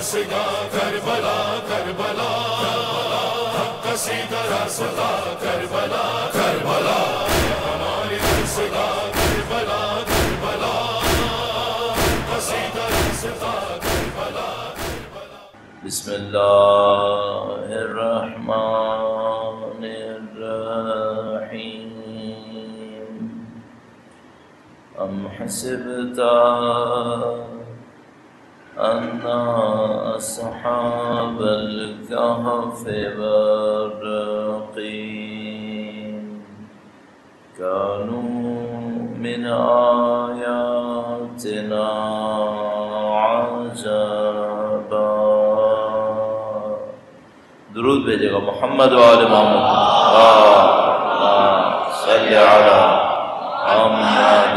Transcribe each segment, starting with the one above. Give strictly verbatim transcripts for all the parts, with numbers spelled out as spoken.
درسگاہ کربلا کربلا حق کا سیدھا راستہ کربلا کربلا ہماری درسگاہ کربلا کربلا حق کا سیدھا راستہ کربلا کربلا. بسم اللہ الرحمن الرحیم. ام حسبت ان اصحاب الكهف والرقيم كانوا من آياتنا عجبا. درود بھیجے گا محمد و آل محمد. صلی علی محمد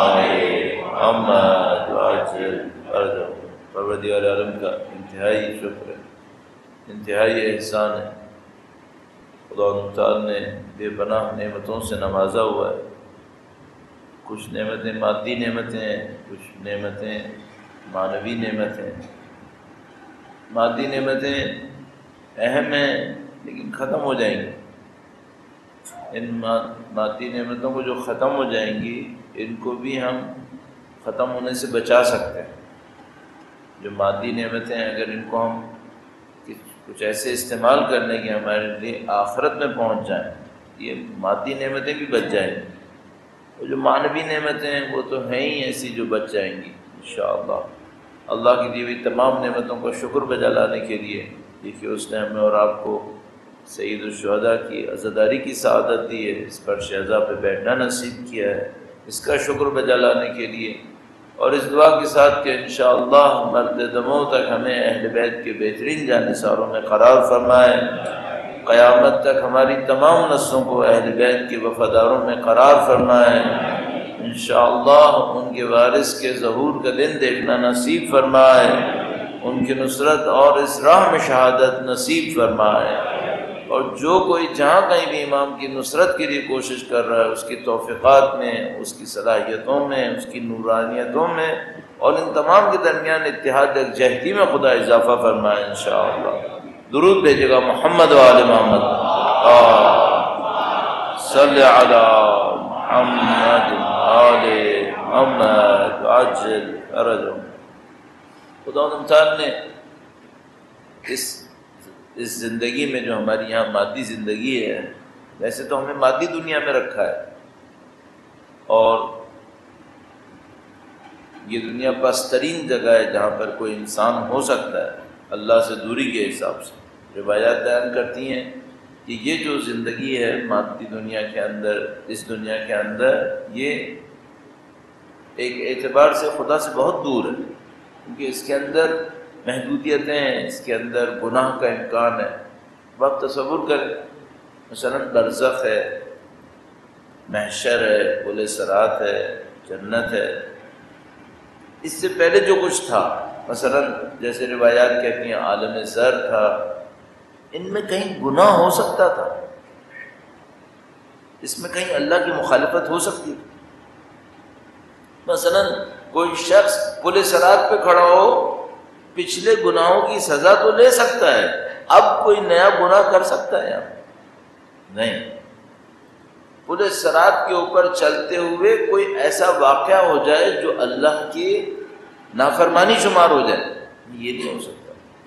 محمد وعجل ارجو. پروردگار عالم کا انتہائی شکر ہے، انتہائی احسان ہے. خدا تعالی نے بے پناہ نعمتوں سے نوازا ہوا ہے. کچھ نعمتیں مادی نعمتیں ہیں، کچھ نعمتیں معنوی نعمتیں. مادی نعمتیں اہم ہیں لیکن ختم ہو جائیں گی. ان مادی نعمتوں کو جو ختم ہو جائیں گی ان کو بھی ہم ختم ہونے سے بچا سکتے ہیں. جو مادی نعمتیں ہیں اگر ان کو ہم کچھ ایسے استعمال کر لیں کہ ہمارے لیے آخرت میں پہنچ جائیں، یہ مادی نعمتیں بھی بچ جائیں گی. اور جو معنوی نعمتیں ہیں وہ تو ہیں ہی ایسی جو بچ جائیں گی انشاءاللہ. اللہ کی دی ہوئی تمام نعمتوں کو شکر بجا لانے کے لیے دیکھیے اس نے ہمیں اور آپ کو سید الشہداء کی عزاداری کی سعادت دی ہے، اس پر شہزا پہ بیٹھنا نصیب کیا ہے. اس کا شکر بجا لانے کے لیے اور اس دعا کے ساتھ کہ انشاءاللہ مرد دموں تک ہمیں اہل بیت کے بہترین جانثاروں میں قرار فرمائے، قیامت تک ہماری تمام نسلوں کو اہل بیت کے وفاداروں میں قرار فرمائے. انشاءاللہ ان کے وارث کے ظہور کا دن دیکھنا نصیب فرمائے، ان کی نصرت اور اس راہ میں شہادت نصیب فرمائے. اور جو کوئی جہاں کہیں بھی امام کی نصرت کے لیے کوشش کر رہا ہے اس کی توفیقات میں، اس کی صلاحیتوں میں، اس کی نورانیتوں میں اور ان تمام کے درمیان اتحاد یکجہتی میں خدا اضافہ فرمائے انشاءاللہ. درود بھیجے گا محمد و آل محمد. صلی علی محمد آل محمد عجل ارجو. خدا تعالی نے اس اس زندگی میں جو ہماری یہاں مادی زندگی ہے، ویسے تو ہمیں مادی دنیا میں رکھا ہے اور یہ دنیا پسترین جگہ ہے جہاں پر کوئی انسان ہو سکتا ہے اللہ سے دوری کے حساب سے. روایات بیان کرتی ہیں کہ یہ جو زندگی ہے مادی دنیا کے اندر، اس دنیا کے اندر، یہ ایک اعتبار سے خدا سے بہت دور ہے کیونکہ اس کے اندر محدودیتیں ہیں، اس کے اندر گناہ کا امکان ہے. آپ تصور کریں مثلا برزخ ہے، محشر ہے، پل صراط ہے، جنت ہے. اس سے پہلے جو کچھ تھا مثلا جیسے روایات کہتی ہیں عالم زر تھا، ان میں کہیں گناہ ہو سکتا تھا؟ اس میں کہیں اللہ کی مخالفت ہو سکتی تھی؟ مثلا کوئی شخص پل صراط پہ کھڑا ہو پچھلے گناہوں کی سزا تو لے سکتا ہے، اب کوئی نیا گناہ کر سکتا ہے؟ نہیں. پل صراط کے اوپر چلتے ہوئے کوئی ایسا واقعہ ہو جائے جو اللہ کی نافرمانی شمار ہو جائے، یہ نہیں ہو سکتا.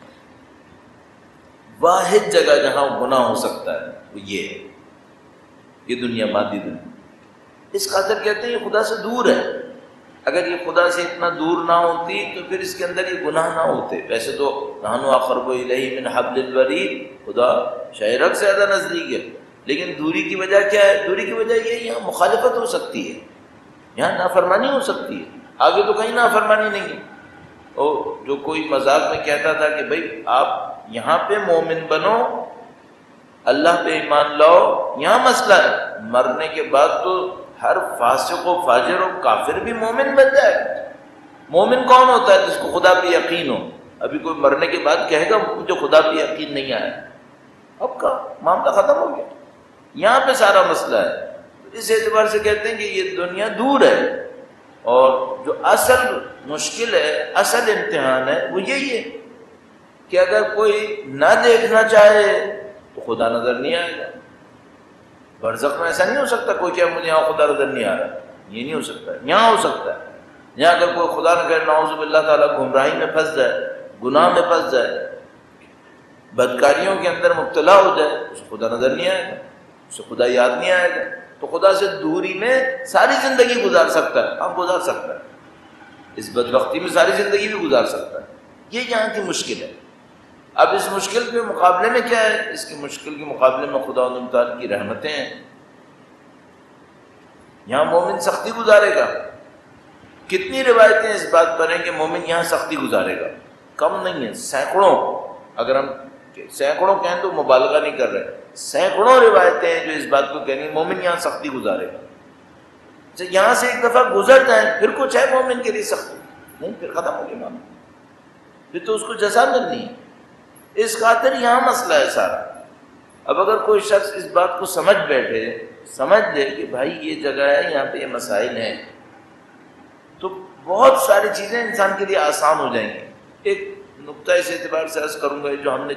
واحد جگہ جہاں گناہ ہو سکتا ہے وہ یہ ہے، یہ دنیا مادی دنیا. اس خاطر کہتے ہیں یہ خدا سے دور ہے. اگر یہ خدا سے اتنا دور نہ ہوتی تو پھر اس کے اندر یہ گناہ نہ ہوتے. ویسے تو نحن اقرب الیہ من حبل الورید، خدا شہرک سے زیادہ نزدیک ہے، لیکن دوری کی وجہ کیا ہے؟ دوری کی وجہ یہ یہاں مخالفت ہو سکتی ہے، یہاں نافرمانی ہو سکتی ہے. آگے تو کہیں نافرمانی نہیں ہے. اور جو کوئی مذاق میں کہتا تھا کہ بھائی آپ یہاں پہ مومن بنو، اللہ پہ ایمان لاؤ، یہاں مسئلہ ہے. مرنے کے بعد تو ہر فاسق و فاجر و کافر بھی مومن بن جائے. مومن کون ہوتا ہے؟ جس کو خدا پہ یقین ہو. ابھی کوئی مرنے کے بعد کہے گا مجھے خدا پہ یقین نہیں آیا، اب کا معاملہ ختم ہو گیا. یہاں پہ سارا مسئلہ ہے. اس اعتبار سے کہتے ہیں کہ یہ دنیا دور ہے اور جو اصل مشکل ہے، اصل امتحان ہے وہ یہی ہے کہ اگر کوئی نہ دیکھنا چاہے تو خدا نظر نہیں آئے گا. برزخ میں ایسا نہیں ہو سکتا کوئی کہ مجھے یہاں خدا نظر نہیں آ رہا، یہ نہیں ہو سکتا. یہاں ہو سکتا ہے. یہاں اگر کوئی خدا نہ کرے نعوذ باللہ تعالیٰ گمراہی میں پھنس جائے، گناہ میں پھنس جائے، بدکاریوں کے اندر مبتلا ہو جائے، اسے خدا نظر نہیں آئے گا، اسے خدا یاد نہیں آئے گا. تو خدا سے دوری میں ساری زندگی گزار سکتا ہے، اب گزار سکتا ہے، اس بدبختی میں ساری زندگی بھی گزار سکتا ہے. یہ یہاں کی مشکل ہے. اب اس مشکل کے مقابلے میں کیا ہے؟ اس کی مشکل کے مقابلے میں خدا تعالیٰ کی رحمتیں ہیں. یہاں مومن سختی گزارے گا. کتنی روایتیں اس بات پر ہیں کہ مومن یہاں سختی گزارے گا، کم نہیں ہے، سینکڑوں. اگر ہم سینکڑوں کہیں تو مبالغہ نہیں کر رہے، سینکڑوں روایتیں ہیں جو اس بات کو کہیں مومن یہاں سختی گزارے گا. یہاں سے ایک دفعہ گزر جائیں پھر کچھ ہے مومن کے لیے سختی نہیں، پھر ختم ہو گیا معاملہ، پھر تو اس کو جزا ملنی ہے. اس خاطر یہاں مسئلہ ہے سارا. اب اگر کوئی شخص اس بات کو سمجھ بیٹھے، سمجھ لے کہ بھائی یہ جگہ ہے، یہاں پہ یہ مسائل ہیں، تو بہت ساری چیزیں انسان کے لیے آسان ہو جائیں گی. ایک نقطہ اس اعتبار سے عرض کروں گا، جو ہم نے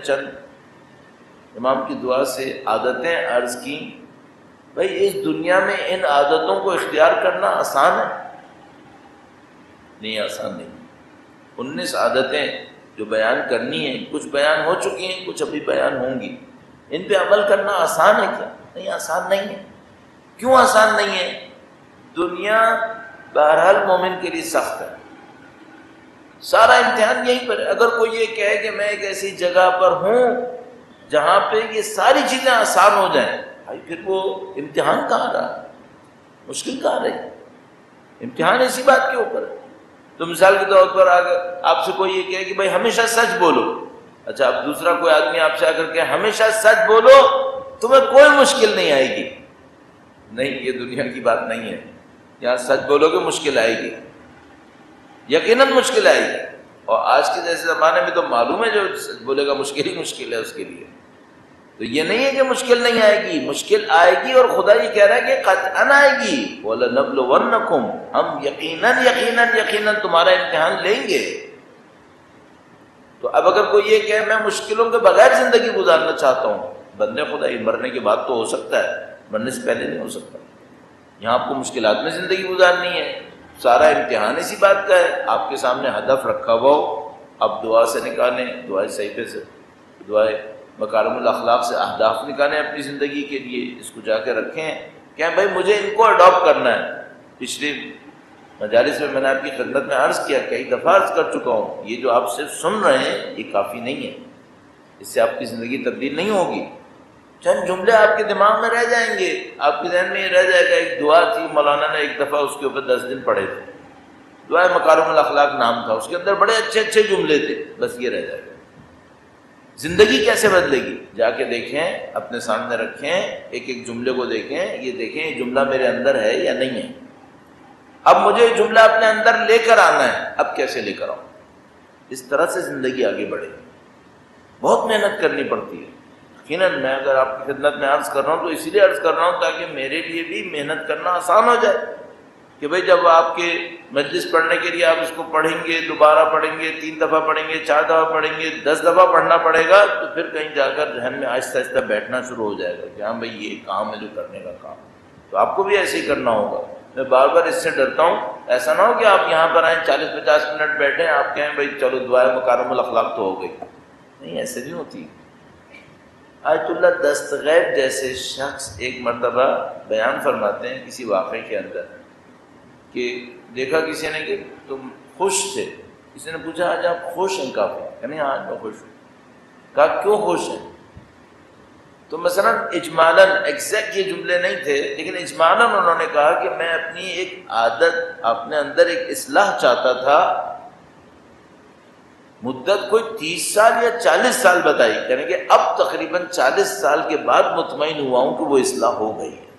چند امام کی دعا سے عادتیں عرض کی، بھائی اس دنیا میں ان عادتوں کو اختیار کرنا آسان ہے؟ نہیں، آسان نہیں. انیس عادتیں جو بیان کرنی ہیں، کچھ بیان ہو چکی ہیں، کچھ ابھی بیان ہوں گی. ان پہ عمل کرنا آسان ہے کیا؟ نہیں، آسان نہیں ہے. کیوں آسان نہیں ہے؟ دنیا بہرحال مومن کے لیے سخت ہے. سارا امتحان یہیں پر ہے. اگر کوئی یہ کہے کہ میں ایک ایسی جگہ پر ہوں جہاں پہ یہ ساری چیزیں آسان ہو جائیں، بھائی پھر وہ امتحان کہاں رہا، مشکل کہاں رہی؟ امتحان اسی بات کے اوپر ہے. تو مثال کے طور پر اگر آپ سے کوئی یہ کہے کہ بھائی ہمیشہ سچ بولو، اچھا اب دوسرا کوئی آدمی آپ سے آ کر کے ہمیشہ سچ بولو تمہیں کوئی مشکل نہیں آئے گی، نہیں، یہ دنیا کی بات نہیں ہے. یہاں سچ بولو گے مشکل آئے گی، یقیناً مشکل آئے گی. اور آج کے جیسے زمانے میں تو معلوم ہے جو سچ بولے گا مشکل ہی مشکل ہے اس کے لیے. تو یہ نہیں ہے کہ مشکل نہیں آئے گی، مشکل آئے گی. اور خدا یہ کہہ رہا ہے کہ قطعاً آئے گی. وَلَنَبْلُوَنَّكُمْ، ہم یقیناً یقیناً یقیناً تمہارا امتحان لیں گے. تو اب اگر کوئی یہ کہ میں مشکلوں کے بغیر زندگی گزارنا چاہتا ہوں، بندے خدا یہ مرنے کے بعد تو ہو سکتا ہے، مرنے سے پہلے نہیں ہو سکتا. یہاں آپ کو مشکلات میں زندگی گزارنی ہے. سارا امتحان اسی بات کا ہے. آپ کے سامنے ہدف رکھا ہوا ہو، آپ دعا سے نکالیں، دعائے صحیفے سے، دعائے مکارم الاخلاق سے اہداف نکالیں اپنی زندگی کے لیے. اس کو جا کے رکھیں کہ بھائی مجھے ان کو اڈاپٹ کرنا ہے. پچھلی مجالس میں میں نے آپ کی خدمت میں عرض کیا، کئی دفعہ عرض کر چکا ہوں، یہ جو آپ صرف سن رہے ہیں یہ کافی نہیں ہے. اس سے آپ کی زندگی تبدیل نہیں ہوگی. چند جملے آپ کے دماغ میں رہ جائیں گے، آپ کے ذہن میں یہ رہ جائے گا. ایک دعا تھی، مولانا نے ایک دفعہ اس کے اوپر دس دن پڑھے تھے، دعائے مکارم الاخلاق نام تھا، اس کے اندر بڑے اچھے اچھے جملے تھے. بس یہ رہ جائے گا. زندگی کیسے بدلے گی؟ جا کے دیکھیں، اپنے سامنے رکھیں، ایک ایک جملے کو دیکھیں، یہ دیکھیں یہ جملہ میرے اندر ہے یا نہیں ہے. اب مجھے یہ جملہ اپنے اندر لے کر آنا ہے، اب کیسے لے کر آؤں؟ اس طرح سے زندگی آگے بڑھے. بہت محنت کرنی پڑتی ہے. یقیناً میں اگر آپ کی خدمت میں عرض کر رہا ہوں تو اسی لیے عرض کر رہا ہوں تاکہ میرے لیے بھی محنت کرنا آسان ہو جائے. کہ بھئی جب آپ کے مجلس پڑھنے کے لیے آپ اس کو پڑھیں گے، دوبارہ پڑھیں گے، تین دفعہ پڑھیں گے، چار دفعہ پڑھیں گے، دس دفعہ پڑھنا پڑے گا، تو پھر کہیں جا کر ذہن میں آہستہ آہستہ بیٹھنا شروع ہو جائے گا کہ ہاں بھئی یہ کام ہے جو کرنے کا کام. تو آپ کو بھی ایسے ہی کرنا ہوگا. میں بار بار اس سے ڈرتا ہوں، ایسا نہ ہو کہ آپ یہاں پر آئیں، چالیس پچاس منٹ بیٹھیں، آپ کہیں بھئی چلو دعائے مکارم الاخلاق تو ہو گئی. نہیں، ایسے نہیں ہوتی. آیت اللہ دستغیب جیسے شخص ایک مرتبہ بیان فرماتے ہیں کسی واقعے کے اندر کہ دیکھا کسی نے کہ تم خوش تھے. کسی نے پوچھا آج آپ خوش ہیں کافی؟ کہ نہیں آج میں خوش ہوں. کہا کیوں خوش ہیں؟ تو مثلا اجمالاً ایگزیکٹ یہ جملے نہیں تھے، لیکن اجمالاً انہوں نے کہا کہ میں اپنی ایک عادت، اپنے اندر ایک اصلاح چاہتا تھا. مدت کوئی تیس سال یا چالیس سال بتائی، یعنی کہ اب تقریباً چالیس سال کے بعد مطمئن ہوا ہوں کہ وہ اصلاح ہو گئی ہے.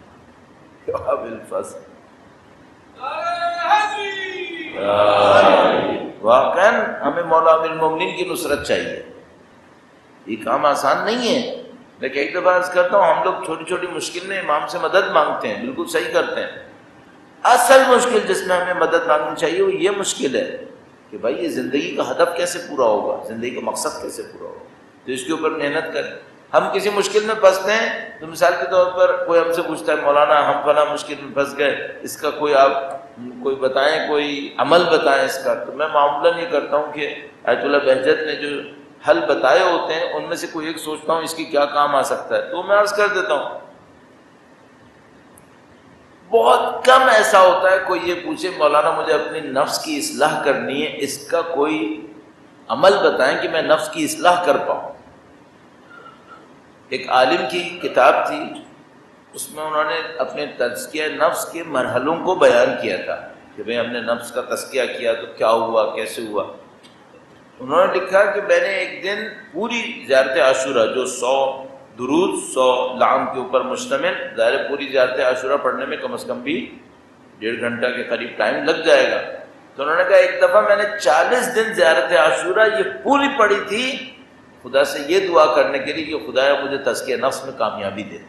واقعاً ہمیں مولا امیر المومنین کی نصرت چاہیے. یہ کام آسان نہیں ہے. لیکن ایک دفعہ عرض کرتا ہوں، ہم لوگ چھوٹی چھوٹی مشکل میں امام سے مدد مانگتے ہیں، بالکل صحیح کرتے ہیں. اصل مشکل جس میں ہمیں مدد مانگنی چاہیے وہ یہ مشکل ہے کہ بھائی یہ زندگی کا ہدف کیسے پورا ہوگا، زندگی کا مقصد کیسے پورا ہوگا، تو اس کے اوپر محنت کریں۔ ہم کسی مشکل میں پھنستے ہیں تو مثال کے طور پر کوئی ہم سے پوچھتا ہے مولانا ہم فلاں مشکل میں پھنس گئے، اس کا کوئی آپ کوئی بتائیں، کوئی عمل بتائیں اس کا، تو میں معمولاً یہ کرتا ہوں کہ آیت اللہ بہجت نے جو حل بتائے ہوتے ہیں ان میں سے کوئی ایک سوچتا ہوں اس کی کیا کام آ سکتا ہے، تو میں عرض کر دیتا ہوں۔ بہت کم ایسا ہوتا ہے کوئی یہ پوچھے مولانا مجھے اپنی نفس کی اصلاح کرنی ہے، اس کا کوئی عمل بتائیں کہ میں نفس کی اصلاح کر پاؤں۔ ایک عالم کی کتاب تھی، اس میں انہوں نے اپنے تزکیہ نفس کے مرحلوں کو بیان کیا تھا کہ بھئی ہم نے نفس کا تزکیہ کیا تو کیا ہوا، کیسے ہوا۔ انہوں نے لکھا کہ میں نے ایک دن پوری زیارت عاشورہ جو سو درود سو لعن کے اوپر مشتمل، ظاہر پوری زیارت عاشورہ پڑھنے میں کم از کم بھی ڈیڑھ گھنٹہ کے قریب ٹائم لگ جائے گا، تو انہوں نے کہا ایک دفعہ میں نے چالیس دن زیارت عاشورہ یہ پوری پڑھی تھی خدا سے یہ دعا کرنے کے لیے کہ خدایا مجھے تزکیہ نفس میں کامیابی دے،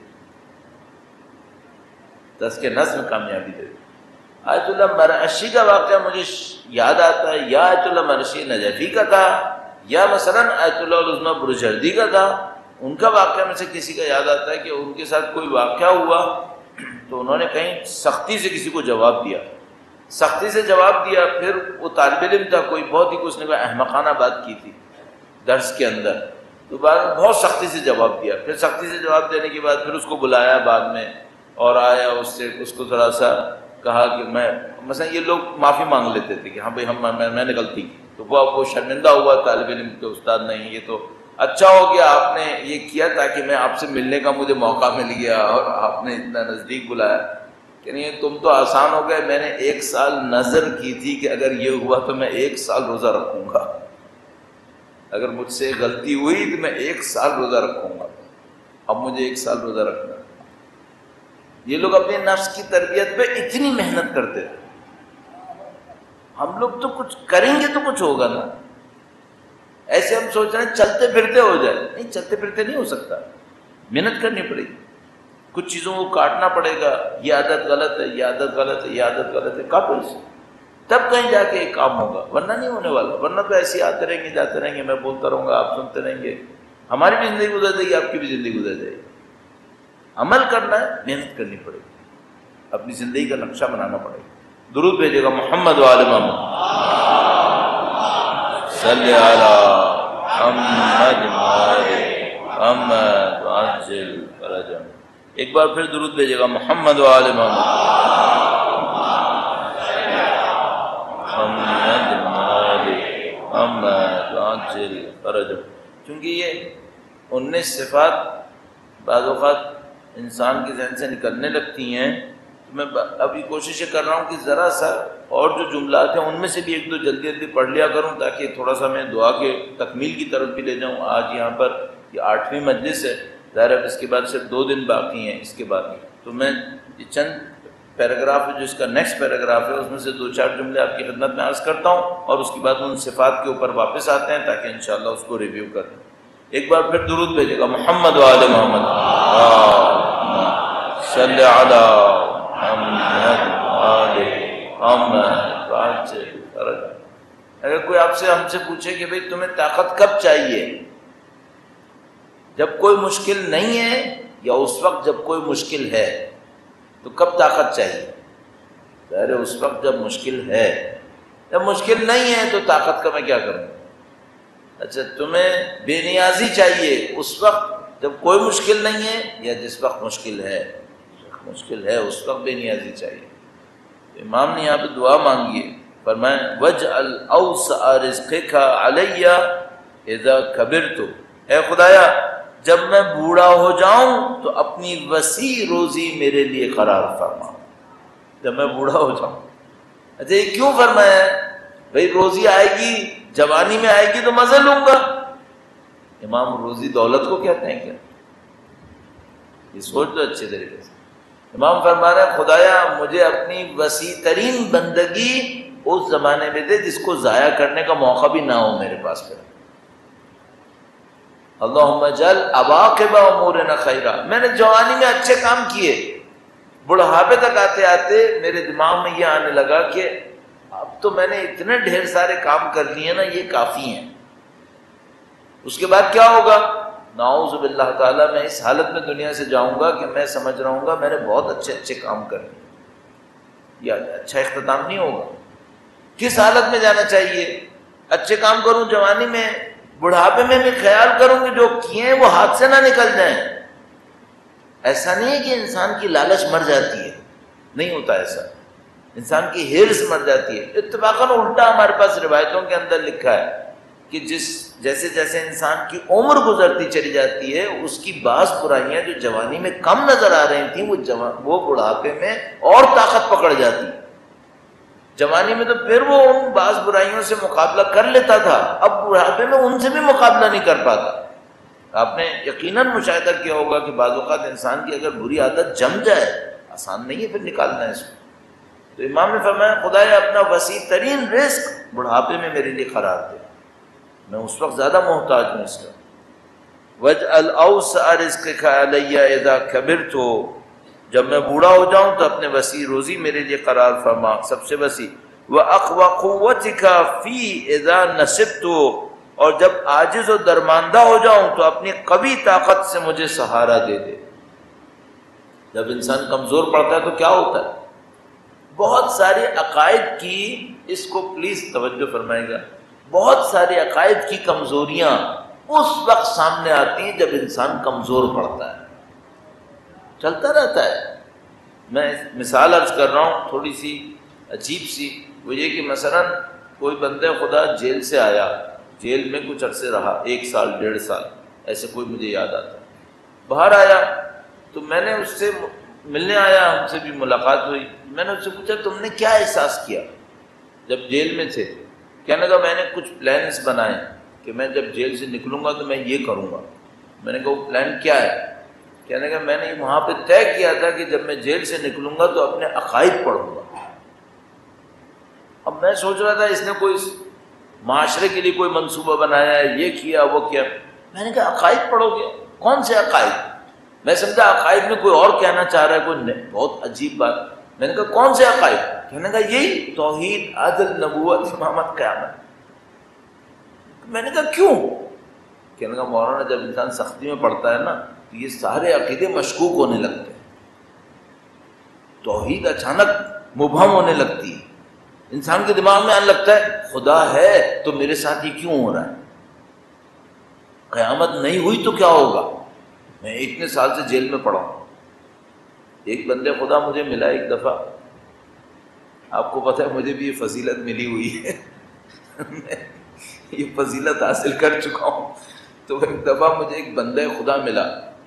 تزکیہ نفس میں کامیابی دے۔ آیت اللہ مرعشی کا واقعہ مجھے یاد آتا ہے، یا آیت اللہ مرعشی نجفی کا تھا یا مثلاً آیت اللہ العظمیٰ برجردی کا تھا، ان کا واقعہ میں سے کسی کا یاد آتا ہے کہ ان کے ساتھ کوئی واقعہ ہوا تو انہوں نے کہیں سختی سے کسی کو جواب دیا، سختی سے جواب دیا، پھر وہ طالب علم تھا کوئی، بہت ہی کچھ نے کوئی احمقانہ بات کی تھی درس کے اندر، تو بعد میں بہت سختی سے جواب دیا، پھر سختی سے جواب دینے کے بعد پھر اس کو بلایا بعد میں اور آیا اس سے اس کو ذرا سا کہا کہ میں مثلا یہ لوگ معافی مانگ لیتے تھے کہ ہاں بھائی ہم میں, میں نے غلطی کی، تو وہ وہ شرمندہ ہوا طالب علم کے استاد نہیں، یہ تو اچھا ہو گیا آپ نے یہ کیا تاکہ میں آپ سے ملنے کا مجھے موقع مل گیا اور آپ نے اتنا نزدیک بلایا، کہ نہیں تم تو آسان ہو گئے، میں نے ایک سال نظر کی تھی کہ اگر یہ ہوا تو میں ایک سال روزہ رکھوں گا، اگر مجھ سے غلطی ہوئی تو میں ایک سال روزہ رکھوں گا، اب مجھے ایک سال روزہ رکھنا۔ یہ لوگ اپنے نفس کی تربیت پہ اتنی محنت کرتے ہیں، ہم لوگ تو کچھ کریں گے تو کچھ ہوگا نا، ایسے ہم سوچ رہے ہیں چلتے پھرتے ہو جائے، نہیں چلتے پھرتے نہیں ہو سکتا، محنت کرنی پڑے گی، کچھ چیزوں کو کاٹنا پڑے گا، یہ عادت غلط ہے، یہ عادت غلط ہے، یہ عادت غلط ہے، کاٹو اسے، تب کہیں جا کے ایک کام ہوگا، ورنہ نہیں ہونے والا، ورنہ تو ایسے آتے رہیں گے جاتے رہیں گے، میں بولتا رہوں گا آپ سنتے رہیں گے، ہماری بھی زندگی گزر جائے گی، آپ کی بھی زندگی گزر جائے گی۔ عمل کرنا ہے، محنت کرنی پڑے گی، اپنی زندگی کا نقشہ بنانا پڑے گا۔ درود بھیجے گا محمد و آل محمد، صلی علی محمد محمد وعجل فرجهم۔ ایک بار پھر درود بھیجے گا محمد و آل محمد، محمد محمد وعجل فرجهم۔ چونکہ یہ انیس صفات بعض اوقات انسان کے ذہن سے نکلنے لگتی ہیں، تو میں ابھی کوشش یہ کر رہا ہوں کہ ذرا سا اور جو جملات ہیں ان میں سے بھی ایک دو جلدی جلدی پڑھ لیا کروں تاکہ تھوڑا سا میں دعا کے تکمیل کی طرف بھی لے جاؤں۔ آج یہاں پر یہ آٹھویں مجلس ہے، ظاہر ہے اس کے بعد صرف دو دن باقی ہیں، اس کے بعد تو میں یہ چند پیراگراف ہے جو اس کا نیکسٹ پیراگراف ہے اس میں سے دو چار جملے آپ کی خدمت میں عرض کرتا ہوں اور اس کے بعد ان صفات کے اوپر واپس آتے ہیں تاکہ انشاءاللہ اس کو ریویو کریں۔ ایک بار پھر درود بھیجے گا محمد و آل محمد، صلی علی محمد آل محمد وعجل فرجهم۔ اگر کوئی آپ سے ہم سے پوچھے کہ بھئی تمہیں طاقت کب چاہیے، جب کوئی مشکل نہیں ہے یا اس وقت جب کوئی مشکل ہے، تو کب طاقت چاہیے؟ ظاہر ہے اس وقت جب مشکل ہے، جب مشکل نہیں ہے تو طاقت کا میں کیا کروں؟ اچھا تمہیں بے نیازی چاہیے اس وقت جب کوئی مشکل نہیں ہے یا جس وقت مشکل ہے؟ مشکل ہے اس وقت بے نیازی چاہیے۔ امام نے یہاں پہ دعا مانگی ہے، فرمائیں وَاجْعَلْ أَوْسَعَ رِزْقِكَ عَلَيَّ إِذَا كَبِرْتُ، اے خدایا جب میں بوڑھا ہو جاؤں تو اپنی وسیع روزی میرے لیے قرار فرما، جب میں بوڑھا ہو جاؤں۔ اچھا یہ کیوں فرمایا ہے؟ بھئی روزی آئے گی، جوانی میں آئے گی تو مزے لوں گا۔ امام روزی دولت کو کہتے ہیں کیا؟ یہ سوچ لو اچھے طریقے سے۔ امام فرما رہے ہیں خدایا مجھے اپنی وسیع ترین بندگی اس زمانے میں دے جس کو ضائع کرنے کا موقع بھی نہ ہو میرے پاس پہ۔ اللہم اجعل عواقب امورنا خیرا، میں نے جوانی میں اچھے کام کیے، بڑھاپے تک آتے آتے میرے دماغ میں یہ آنے لگا کہ اب تو میں نے اتنے ڈھیر سارے کام کر لیے نا، یہ کافی ہیں۔ اس کے بعد کیا ہوگا؟ نعوذ باللہ تعالیٰ میں اس حالت میں دنیا سے جاؤں گا کہ میں سمجھ رہا ہوں گا میں نے بہت اچھے اچھے کام کر لیے، یہ اچھا اختتام نہیں ہوگا۔ کس حالت میں جانا چاہیے؟ اچھے کام کروں جوانی میں، بڑھاپے میں بھی خیال کروں کہ جو کیے ہیں وہ ہاتھ سے نہ نکل جائیں۔ ایسا نہیں ہے کہ انسان کی لالچ مر جاتی ہے، نہیں ہوتا ایسا، انسان کی ہرس مر جاتی ہے۔ اتفاقاً الٹا ہمارے پاس روایتوں کے اندر لکھا ہے کہ جس جیسے جیسے انسان کی عمر گزرتی چلی جاتی ہے، اس کی بعض برائیاں جو جوانی میں کم نظر آ رہی تھیں وہ جوان وہ بڑھاپے میں اور طاقت پکڑ جاتی۔ جوانی میں تو پھر وہ ان بعض برائیوں سے مقابلہ کر لیتا تھا، اب بڑھاپے میں ان سے بھی مقابلہ نہیں کر پاتا۔ آپ نے یقیناً مشاہدہ کیا ہوگا کہ بعض اوقات انسان کی اگر بری عادت جم جائے، آسان نہیں ہے پھر نکالنا ہے اس کو۔ تو امام نے فرمایا خدایا اپنا وسیع ترین رزق بڑھاپے میں میرے لیے قرار دے، میں اس وقت زیادہ محتاج ہوں اس کا۔ وَاجْعَلْ أَوْسَعَ رِزْقِكَ عَلَيَّ إِذَا كَبِرْتُ، جب میں بوڑھا ہو جاؤں تو اپنے وسیع روزی میرے لیے قرار فرما، سب سے وسیع۔ وَأَقْوَ قُوَّتِكَ فِي إِذَا نَصِبْتُ، اور جب عاجز و درماندہ ہو جاؤں تو اپنی قوی طاقت سے مجھے سہارا دے دے۔ جب انسان کمزور پڑتا ہے تو کیا ہوتا ہے؟ بہت سارے عقائد کی، اس کو پلیز توجہ فرمائے گا، بہت سارے عقائد کی کمزوریاں اس وقت سامنے آتی ہیں جب انسان کمزور پڑتا ہے، چلتا رہتا ہے۔ میں مثال عرض کر رہا ہوں تھوڑی سی عجیب سی، وہ یہ کہ مثلاً کوئی بندہ خدا جیل سے آیا، جیل میں کچھ عرصے رہا، ایک سال ڈیڑھ سال ایسے کوئی مجھے یاد آتا، باہر آیا تو میں نے اس سے ملنے آیا، ہم سے بھی ملاقات ہوئی، میں نے اس سے پوچھا تم نے کیا احساس کیا جب جیل میں تھے؟ کہنے لگا میں نے کچھ پلانس بنائے کہ میں جب جیل سے نکلوں گا تو میں یہ کروں گا۔ میں نے کہا وہ پلان کیا ہے؟ کہنے لگا میں نے وہاں پہ طے کیا تھا کہ جب میں جیل سے نکلوں گا تو اپنے عقائد پڑھوں گا۔ اب میں سوچ رہا تھا اس نے کوئی معاشرے کے لیے کوئی منصوبہ بنایا ہے، یہ کیا وہ کیا۔ میں نے کہا عقائد پڑھو گے؟ کون سے عقائد؟ میں سمجھا عقائد میں کوئی اور کہنا چاہ رہا ہے، کوئی بہت عجیب بات۔ میں نے کہا کون سے عقائد؟ کہنے کا یہی توحید، عدل، نبوت، امامت، قیامت۔ میں نے کہا کیوں؟ کہنے کا مولانا جب انسان سختی میں پڑتا ہے نا تو یہ سارے عقیدے مشکوک ہونے لگتے ہیں، توحید اچانک مبہم ہونے لگتی ہے، انسان کے دماغ میں آنے لگتا ہے خدا ہے تو میرے ساتھ یہ کیوں ہو رہا ہے، قیامت نہیں ہوئی تو کیا ہوگا، میں اتنے سال سے جیل میں پڑا ہوں۔ ایک بندے خدا مجھے ملا ایک دفعہ، آپ کو پتہ ہے مجھے بھی یہ فضیلت ملی ہوئی ہے میں یہ فضیلت حاصل کر چکا ہوں۔ تو ایک دفعہ مجھے ایک بندہ خدا ملا،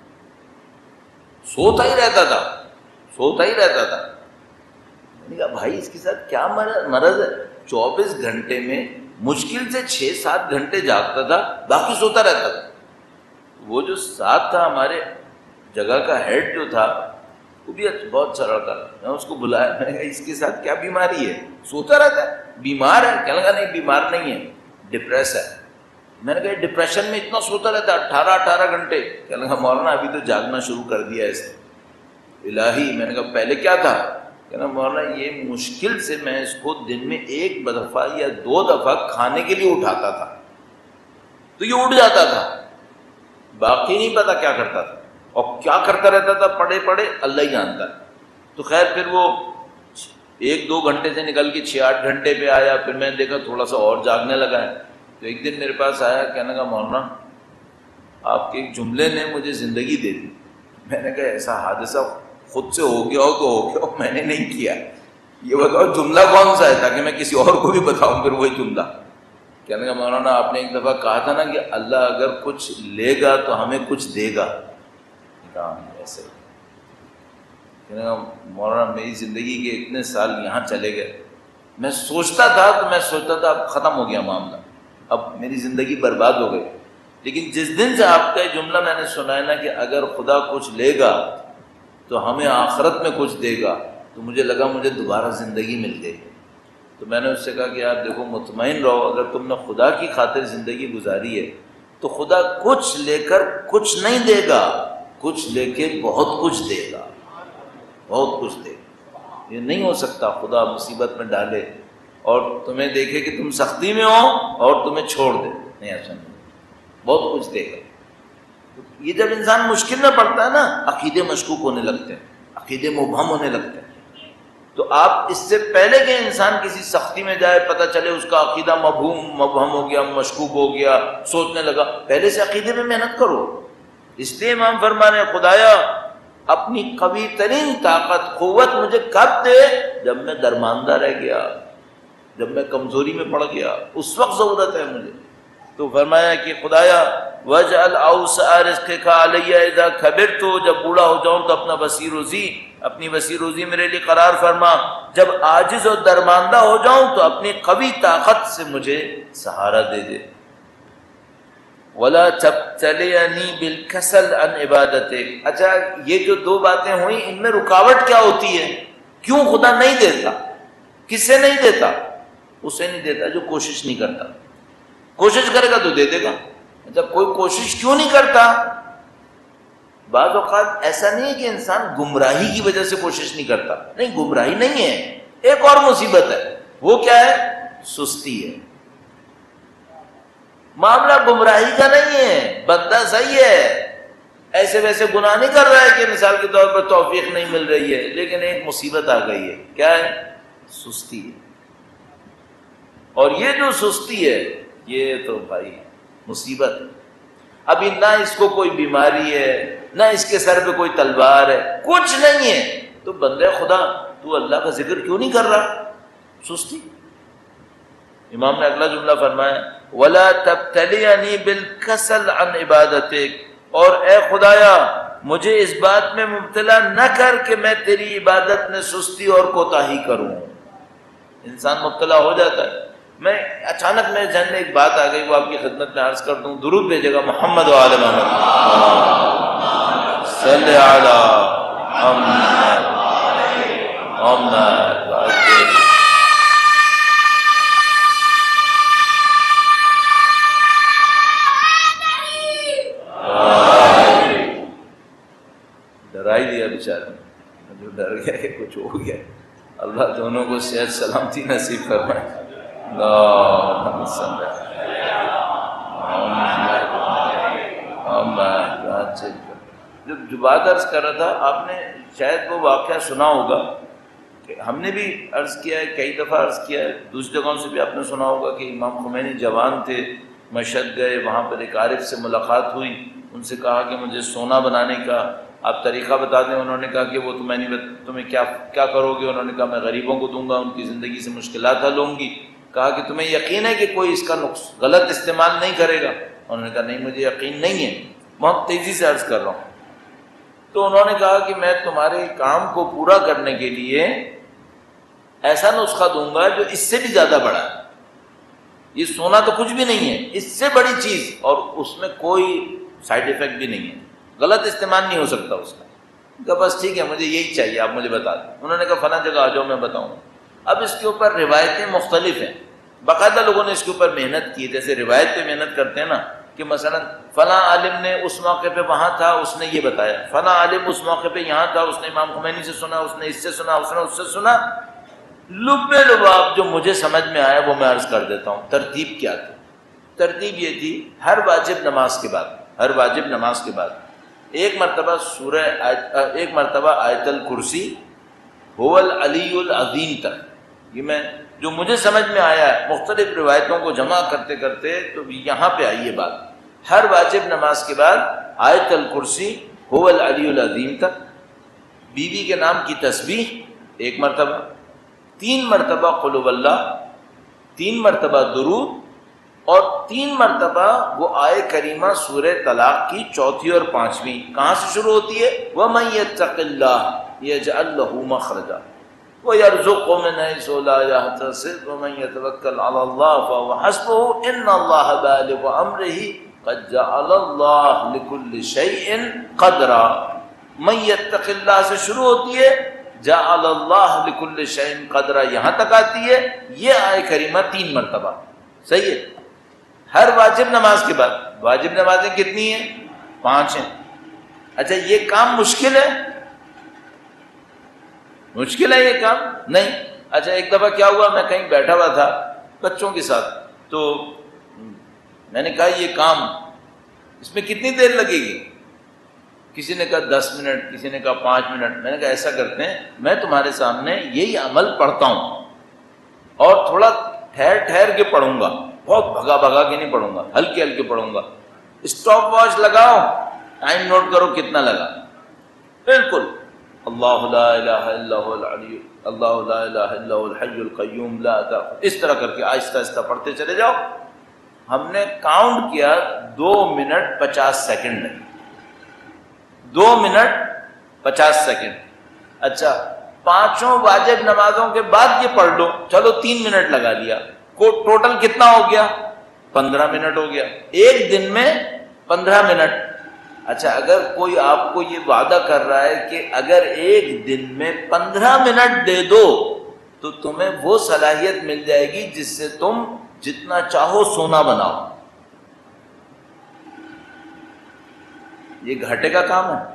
سوتا ہی رہتا تھا سوتا ہی رہتا تھا میں نے کہا بھائی اس کے ساتھ کیا مرض ہے؟ چوبیس گھنٹے میں مشکل سے چھ سات گھنٹے جاگتا تھا، باقی سوتا رہتا تھا۔ وہ جو ساتھ تھا ہمارے جگہ کا ہیڈ جو تھا وہ بھی بہت سرل تھا، میں اس کو بلایا، میں نے کہا اس کے ساتھ کیا بیماری ہے؟ سوتا رہتا ہے، بیمار ہے؟ کہنے لگا نہیں بیمار نہیں ہے، ڈپریس ہے۔ میں نے کہا ڈپریشن میں اتنا سوتا رہتا ہے اٹھارہ اٹھارہ گھنٹے؟ کہنے لگا مولانا ابھی تو جاگنا شروع کر دیا ہے اس نے۔ الہی، میں نے کہا پہلے کیا تھا؟ کہنا مولانا یہ مشکل سے میں اس کو دن میں ایک دفعہ یا دو دفعہ کھانے کے لیے اٹھاتا تھا تو یہ اٹھ جاتا تھا، باقی نہیں پتا کیا کرتا تھا، اور کیا کرتا رہتا تھا پڑے پڑے اللہ ہی جانتا ہے۔ تو خیر پھر وہ ایک دو گھنٹے سے نکل کے چھ آٹھ گھنٹے پہ آیا، پھر میں نے دیکھا تھوڑا سا اور جاگنے لگا ہے، تو ایک دن میرے پاس آیا، کہنے کا مولانا آپ کے ایک جملے نے مجھے زندگی دے دی۔ میں نے کہا ایسا حادثہ خود سے ہو گیا ہو تو ہو گیا ہو، میں نے نہیں کیا، یہ بتاؤ جملہ کون سا ہے تاکہ میں کسی اور کو بھی بتاؤں پھر وہی جملہ۔ کہنے کا مولانا آپ نے ایک دفعہ کہا تھا نا کہ اللہ اگر کچھ لے گا تو ہمیں کچھ دے گا، کہا ایسے۔ کہنے کا مولانا میری زندگی کے اتنے سال یہاں چلے گئے، میں سوچتا تھا تو میں سوچتا تھا اب ختم ہو گیا معاملہ، اب میری زندگی برباد ہو گئی، لیکن جس دن سے آپ کا یہ جملہ میں نے سنا ہے نا کہ اگر خدا کچھ لے گا تو ہمیں آخرت میں کچھ دے گا، تو مجھے لگا مجھے دوبارہ زندگی مل گئی۔ تو میں نے اس سے کہا کہ یار دیکھو مطمئن رہو، اگر تم نے خدا کی خاطر زندگی گزاری ہے تو خدا کچھ لے کر کچھ نہیں دے گا، کچھ لے کے بہت کچھ دے گا، بہت کچھ دے گا۔ یہ نہیں ہو سکتا خدا مصیبت میں ڈالے اور تمہیں دیکھے کہ تم سختی میں ہو اور تمہیں چھوڑ دے، نہیں ایسا نہیں، بہت کچھ دے گا۔ یہ جب انسان مشکل میں پڑتا ہے نا، عقیدے مشکوک ہونے لگتے ہیں، عقیدے مبہم ہونے لگتے ہیں۔ تو آپ اس سے پہلے کہ انسان کسی سختی میں جائے، پتہ چلے اس کا عقیدہ مبہوم مبہم ہو گیا، مشکوک ہو گیا، سوچنے لگا، پہلے سے عقیدے میں محنت کرو۔ اس لیے امام فرما رہے ہیں خدایا اپنی قوی ترین طاقت قوت مجھے کب دے؟ جب میں درماندہ رہ گیا، جب میں کمزوری میں پڑ گیا، اس وقت ضرورت ہے مجھے۔ تو فرمایا کہ خدایا وجعل اوسع رزقک علی اذا کبرت، جب بوڑھا ہو جاؤں تو اپنا وسیع روزی اپنی وسیع روزی میرے لیے قرار فرما، جب عاجز اور درماندہ ہو جاؤں تو اپنی قوی طاقت سے مجھے سہارا دے دے۔ ولا تبتلینی بالکسل عن عبادتک۔ اچھا یہ جو دو باتیں ہوئیں ان میں رکاوٹ کیا ہوتی ہے؟ کیوں خدا نہیں دیتا؟ کس سے نہیں دیتا؟ اس سے نہیں دیتا جو کوشش نہیں کرتا۔ کوشش کرے گا تو دے دے گا۔ جب کوئی کوشش کیوں نہیں کرتا؟ بعض اوقات ایسا نہیں ہے کہ انسان گمراہی کی وجہ سے کوشش نہیں کرتا، نہیں، گمراہی نہیں ہے، ایک اور مصیبت ہے، وہ کیا ہے؟ سستی ہے۔ معاملہ گمراہی کا نہیں ہے، بندہ صحیح ہے، ایسے ویسے گناہ نہیں کر رہا ہے کہ مثال کے طور پر توفیق نہیں مل رہی ہے، لیکن ایک مصیبت آ گئی ہے، کیا ہے؟ سستی ہے۔ اور یہ جو سستی ہے یہ تو بھائی مصیبت ہے۔ ابھی نہ اس کو کوئی بیماری ہے، نہ اس کے سر پہ کوئی تلوار ہے، کچھ نہیں ہے، تو بندے خدا تو اللہ کا ذکر کیوں نہیں کر رہا؟ سستی۔ امام نے اگلا جملہ فرمایا وَلَا تَبْتَلِيَنِي بِالْكَسَلِ عَنْ عِبَادَتِكَ، اور اے خدایا مجھے اس بات میں مبتلا نہ کر کہ میں تیری عبادت میں سستی اور کوتاہی کروں۔ انسان مبتلا ہو جاتا ہے۔ میں اچانک میرے ذہن میں ایک بات آ گئی، وہ آپ کی خدمت میں عرض کر دوں۔ درود بھیجے گا محمد و آل محمد صلی علی محمد محمد۔ ڈرا ہی دیا بیچارہ، جو ڈر گیا کہ کچھ ہو گیا۔ اللہ دونوں کو صحت سلامتی نصیب فرمائے۔ اللہم صلی جب جو بات عرض کر رہا تھا، آپ نے شاید وہ واقعہ سنا ہوگا کہ ہم نے بھی عرض کیا ہے، کئی دفعہ عرض کیا ہے، دوسری جگہوں سے بھی آپ نے سنا ہوگا کہ امام خمینی جوان تھے، مشہد گئے، وہاں پر ایک عارف سے ملاقات ہوئی، ان سے کہا کہ مجھے سونا بنانے کا آپ طریقہ بتا دیں۔ انہوں نے کہا کہ وہ تو میں نہیں بت... تمہیں کیا کیا کرو گے؟ انہوں نے کہا میں غریبوں کو دوں گا، ان کی زندگی سے مشکلات حل ہوں گی۔ کہا کہ تمہیں یقین ہے کہ کوئی اس کا نقص غلط استعمال نہیں کرے گا؟ انہوں نے کہا نہیں مجھے یقین نہیں ہے، بہت تیزی سے عرض کر رہا ہوں۔ تو انہوں نے کہا کہ میں تمہارے کام کو پورا کرنے کے لیے ایسا نسخہ دوں گا جو اس سے بھی زیادہ بڑا ہے۔ یہ سونا تو کچھ بھی نہیں ہے، اس سے بڑی چیز، اور اس میں کوئی سائیڈ ایفیکٹ بھی نہیں ہے، غلط استعمال نہیں ہو سکتا اس کا۔ کہا بس ٹھیک ہے مجھے یہی چاہیے، آپ مجھے بتا دیں۔ انہوں نے کہا فلاں جگہ آ جاؤ میں بتاؤں۔ اب اس کے اوپر روایتیں مختلف ہیں، باقاعدہ لوگوں نے اس کے اوپر محنت کی، جیسے روایت پہ محنت کرتے ہیں نا کہ مثلا فلاں عالم نے اس موقع پہ وہاں تھا، اس نے یہ بتایا، فلاں عالم اس موقع پہ یہاں تھا، اس نے امام خمینی سے سنا، اس نے اس سے سنا، اس نے اس سے سنا۔ لب لباب جو مجھے سمجھ میں آیا وہ میں عرض کر دیتا ہوں۔ ترتیب کیا تھی؟ ترتیب یہ تھی، ہر واجب نماز کے بعد ہر واجب نماز کے بعد ایک مرتبہ سورہ ایک مرتبہ آیت الکرسی هو العلی العظیم تک، یہ میں جو مجھے سمجھ میں آیا ہے، مختلف روایتوں کو جمع کرتے کرتے تو یہاں پہ آئی یہ بات، ہر واجب نماز کے بعد آیت الکرسی هو العلی العظیم تک، بیوی کے نام کی تسبیح ایک مرتبہ، تین مرتبہ قل هو اللہ، تین مرتبہ درود، اور تین مرتبہ وہ آئے کریمہ سورہ طلاق کی چوتھی اور پانچویں۔ کہاں سے شروع ہوتی ہے؟ وَمَن يَتَّقِ اللَّهَ يَجْعَل لَّهُ مَخْرَجًا وَيَرْزُقْهُ مِنْ حَيْثُ لَا يَحْتَسِبُ وَمَن يَتَوَكَّلْ عَلَى اللَّهِ فَهُوَ حَسْبُهُ إِنَّ اللَّهَ بَالِغُ أَمْرِهِ قَدْ جَعَلَ اللَّهُ لِكُلِّ شَيْءٍ قَدْرًا۔ من يتق اللہ سے شروع ہوتی ہے، جعل اللہ لكل شيء قدرا یہاں تک آتی ہے۔ یہ آئے کریمہ تین مرتبہ، صحیح ہے؟ ہر واجب نماز کے بعد۔ واجب نمازیں کتنی ہیں؟ پانچ ہیں۔ اچھا یہ کام مشکل ہے؟ مشکل ہے یہ کام؟ نہیں، اچھا ایک دفعہ کیا ہوا، میں کہیں بیٹھا ہوا تھا بچوں کے ساتھ، تو میں نے کہا یہ کام اس میں کتنی دیر لگے گی؟ کسی نے کہا دس منٹ، کسی نے کہا پانچ منٹ. میں نے کہا ایسا کرتے ہیں، میں تمہارے سامنے یہی عمل پڑھتا ہوں اور تھوڑا ٹھہر ٹھہر کے پڑھوں گا، بہت بھگا بھگا کے نہیں پڑھوں گا، ہلکے ہلکے پڑھوں گا. اسٹاپ واچ لگاؤ، ٹائم نوٹ کرو کتنا لگا. بالکل اللہ لا الہ الا هو العلی اللہ لا الہ الا هو الحی القیوم لا تأخذ، اس طرح کر کے آہستہ آہستہ پڑھتے چلے جاؤ. ہم نے کاؤنٹ کیا دو منٹ پچاس سیکنڈ لگے، دو منٹ پچاس سیکنڈ. اچھا پانچوں واجب نمازوں کے بعد یہ پڑھ لو، چلو تین منٹ لگا لیا، ٹوٹل کتنا ہو گیا؟ پندرہ منٹ ہو گیا، ایک دن میں پندرہ منٹ. اچھا اگر کوئی آپ کو یہ وعدہ کر رہا ہے کہ اگر ایک دن میں پندرہ منٹ دے دو تو تمہیں وہ صلاحیت مل جائے گی جس سے تم جتنا چاہو سونا بناؤ، یہ گھاٹے کا کام ہے؟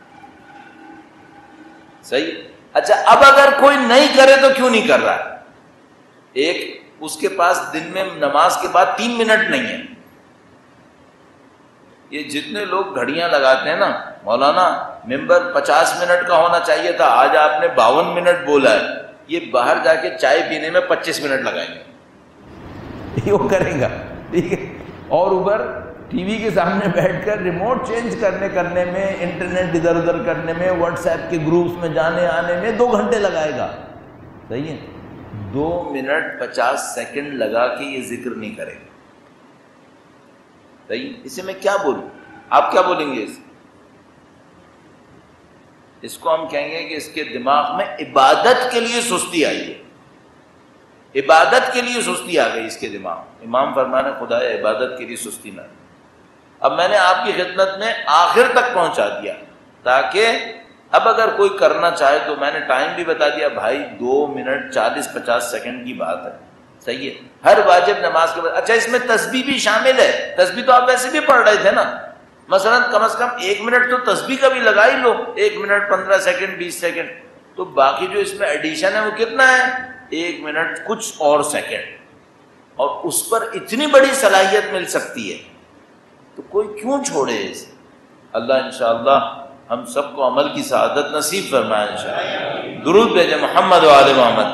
صحیح. اچھا اب اگر کوئی نہیں کرے تو کیوں نہیں کر رہا ہے؟ ایک اس کے پاس دن میں نماز کے بعد تین منٹ نہیں ہے. یہ جتنے لوگ گھڑیاں لگاتے ہیں نا، مولانا ممبر پچاس منٹ کا ہونا چاہیے تھا، آج آپ نے باون منٹ بولا ہے، یہ باہر جا کے چائے پینے میں پچیس منٹ لگائیں گے، وہ کرے گا. ٹھیک ہے. اور اوپر ٹی وی کے سامنے بیٹھ کر ریموٹ چینج کرنے کرنے میں، انٹرنیٹ ادھر ادھر کرنے میں، واٹس ایپ کے گروپس میں جانے آنے میں دو گھنٹے لگائے گا. صحیح ہے. دو منٹ پچاس سیکنڈ لگا کے یہ ذکر نہیں کرے گا. صحیح. اسے میں کیا بولوں؟ آپ کیا بولیں گے؟ اس اس کو ہم کہیں گے کہ اس کے دماغ میں عبادت کے لیے سستی آئی ہے، عبادت کے لیے سستی آ گئی اس کے دماغ. امام فرمانے خدا عبادت کے لیے سستی نہ. اب میں نے آپ کی خدمت میں آخر تک پہنچا دیا تاکہ اب اگر کوئی کرنا چاہے تو میں نے ٹائم بھی بتا دیا بھائی، دو منٹ چالیس پچاس سیکنڈ کی بات ہے. صحیح ہے. ہر واجب نماز کے بعد. اچھا اس میں تسبیح بھی شامل ہے. تسبیح تو آپ ویسے بھی پڑھ رہے تھے نا، مثلا کم از کم ایک منٹ تو تسبیح کا بھی لگا ہی لو، ایک منٹ پندرہ سیکنڈ بیس سیکنڈ. تو باقی جو اس میں ایڈیشن ہے وہ کتنا ہے؟ ایک منٹ کچھ اور سیکنڈ، اور اس پر اتنی بڑی صلاحیت مل سکتی ہے تو کوئی کیوں چھوڑے اسے؟ اللہ انشاءاللہ ہم سب کو عمل کی سعادت نصیب فرمائے انشاءاللہ. درود بھیجے محمد و آل محمد.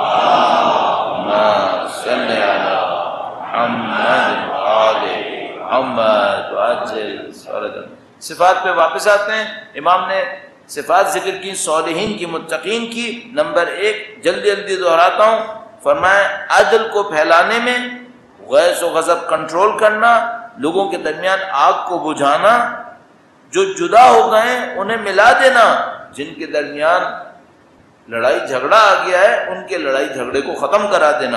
صلی علی محمد آل محمد. صفات پہ واپس آتے ہیں. امام نے صفات ذکر کی، صالحین کی، متقین کی. نمبر ایک جلدی جلدی دہراتا ہوں، فرمایا عدل کو پھیلانے میں، غیظ و غضب کنٹرول کرنا، لوگوں کے درمیان آگ کو بجھانا، جو جدا ہو گئے انہیں ملا دینا، جن کے درمیان لڑائی جھگڑا آ گیا ہے ان کے لڑائی جھگڑے کو ختم کرا دینا،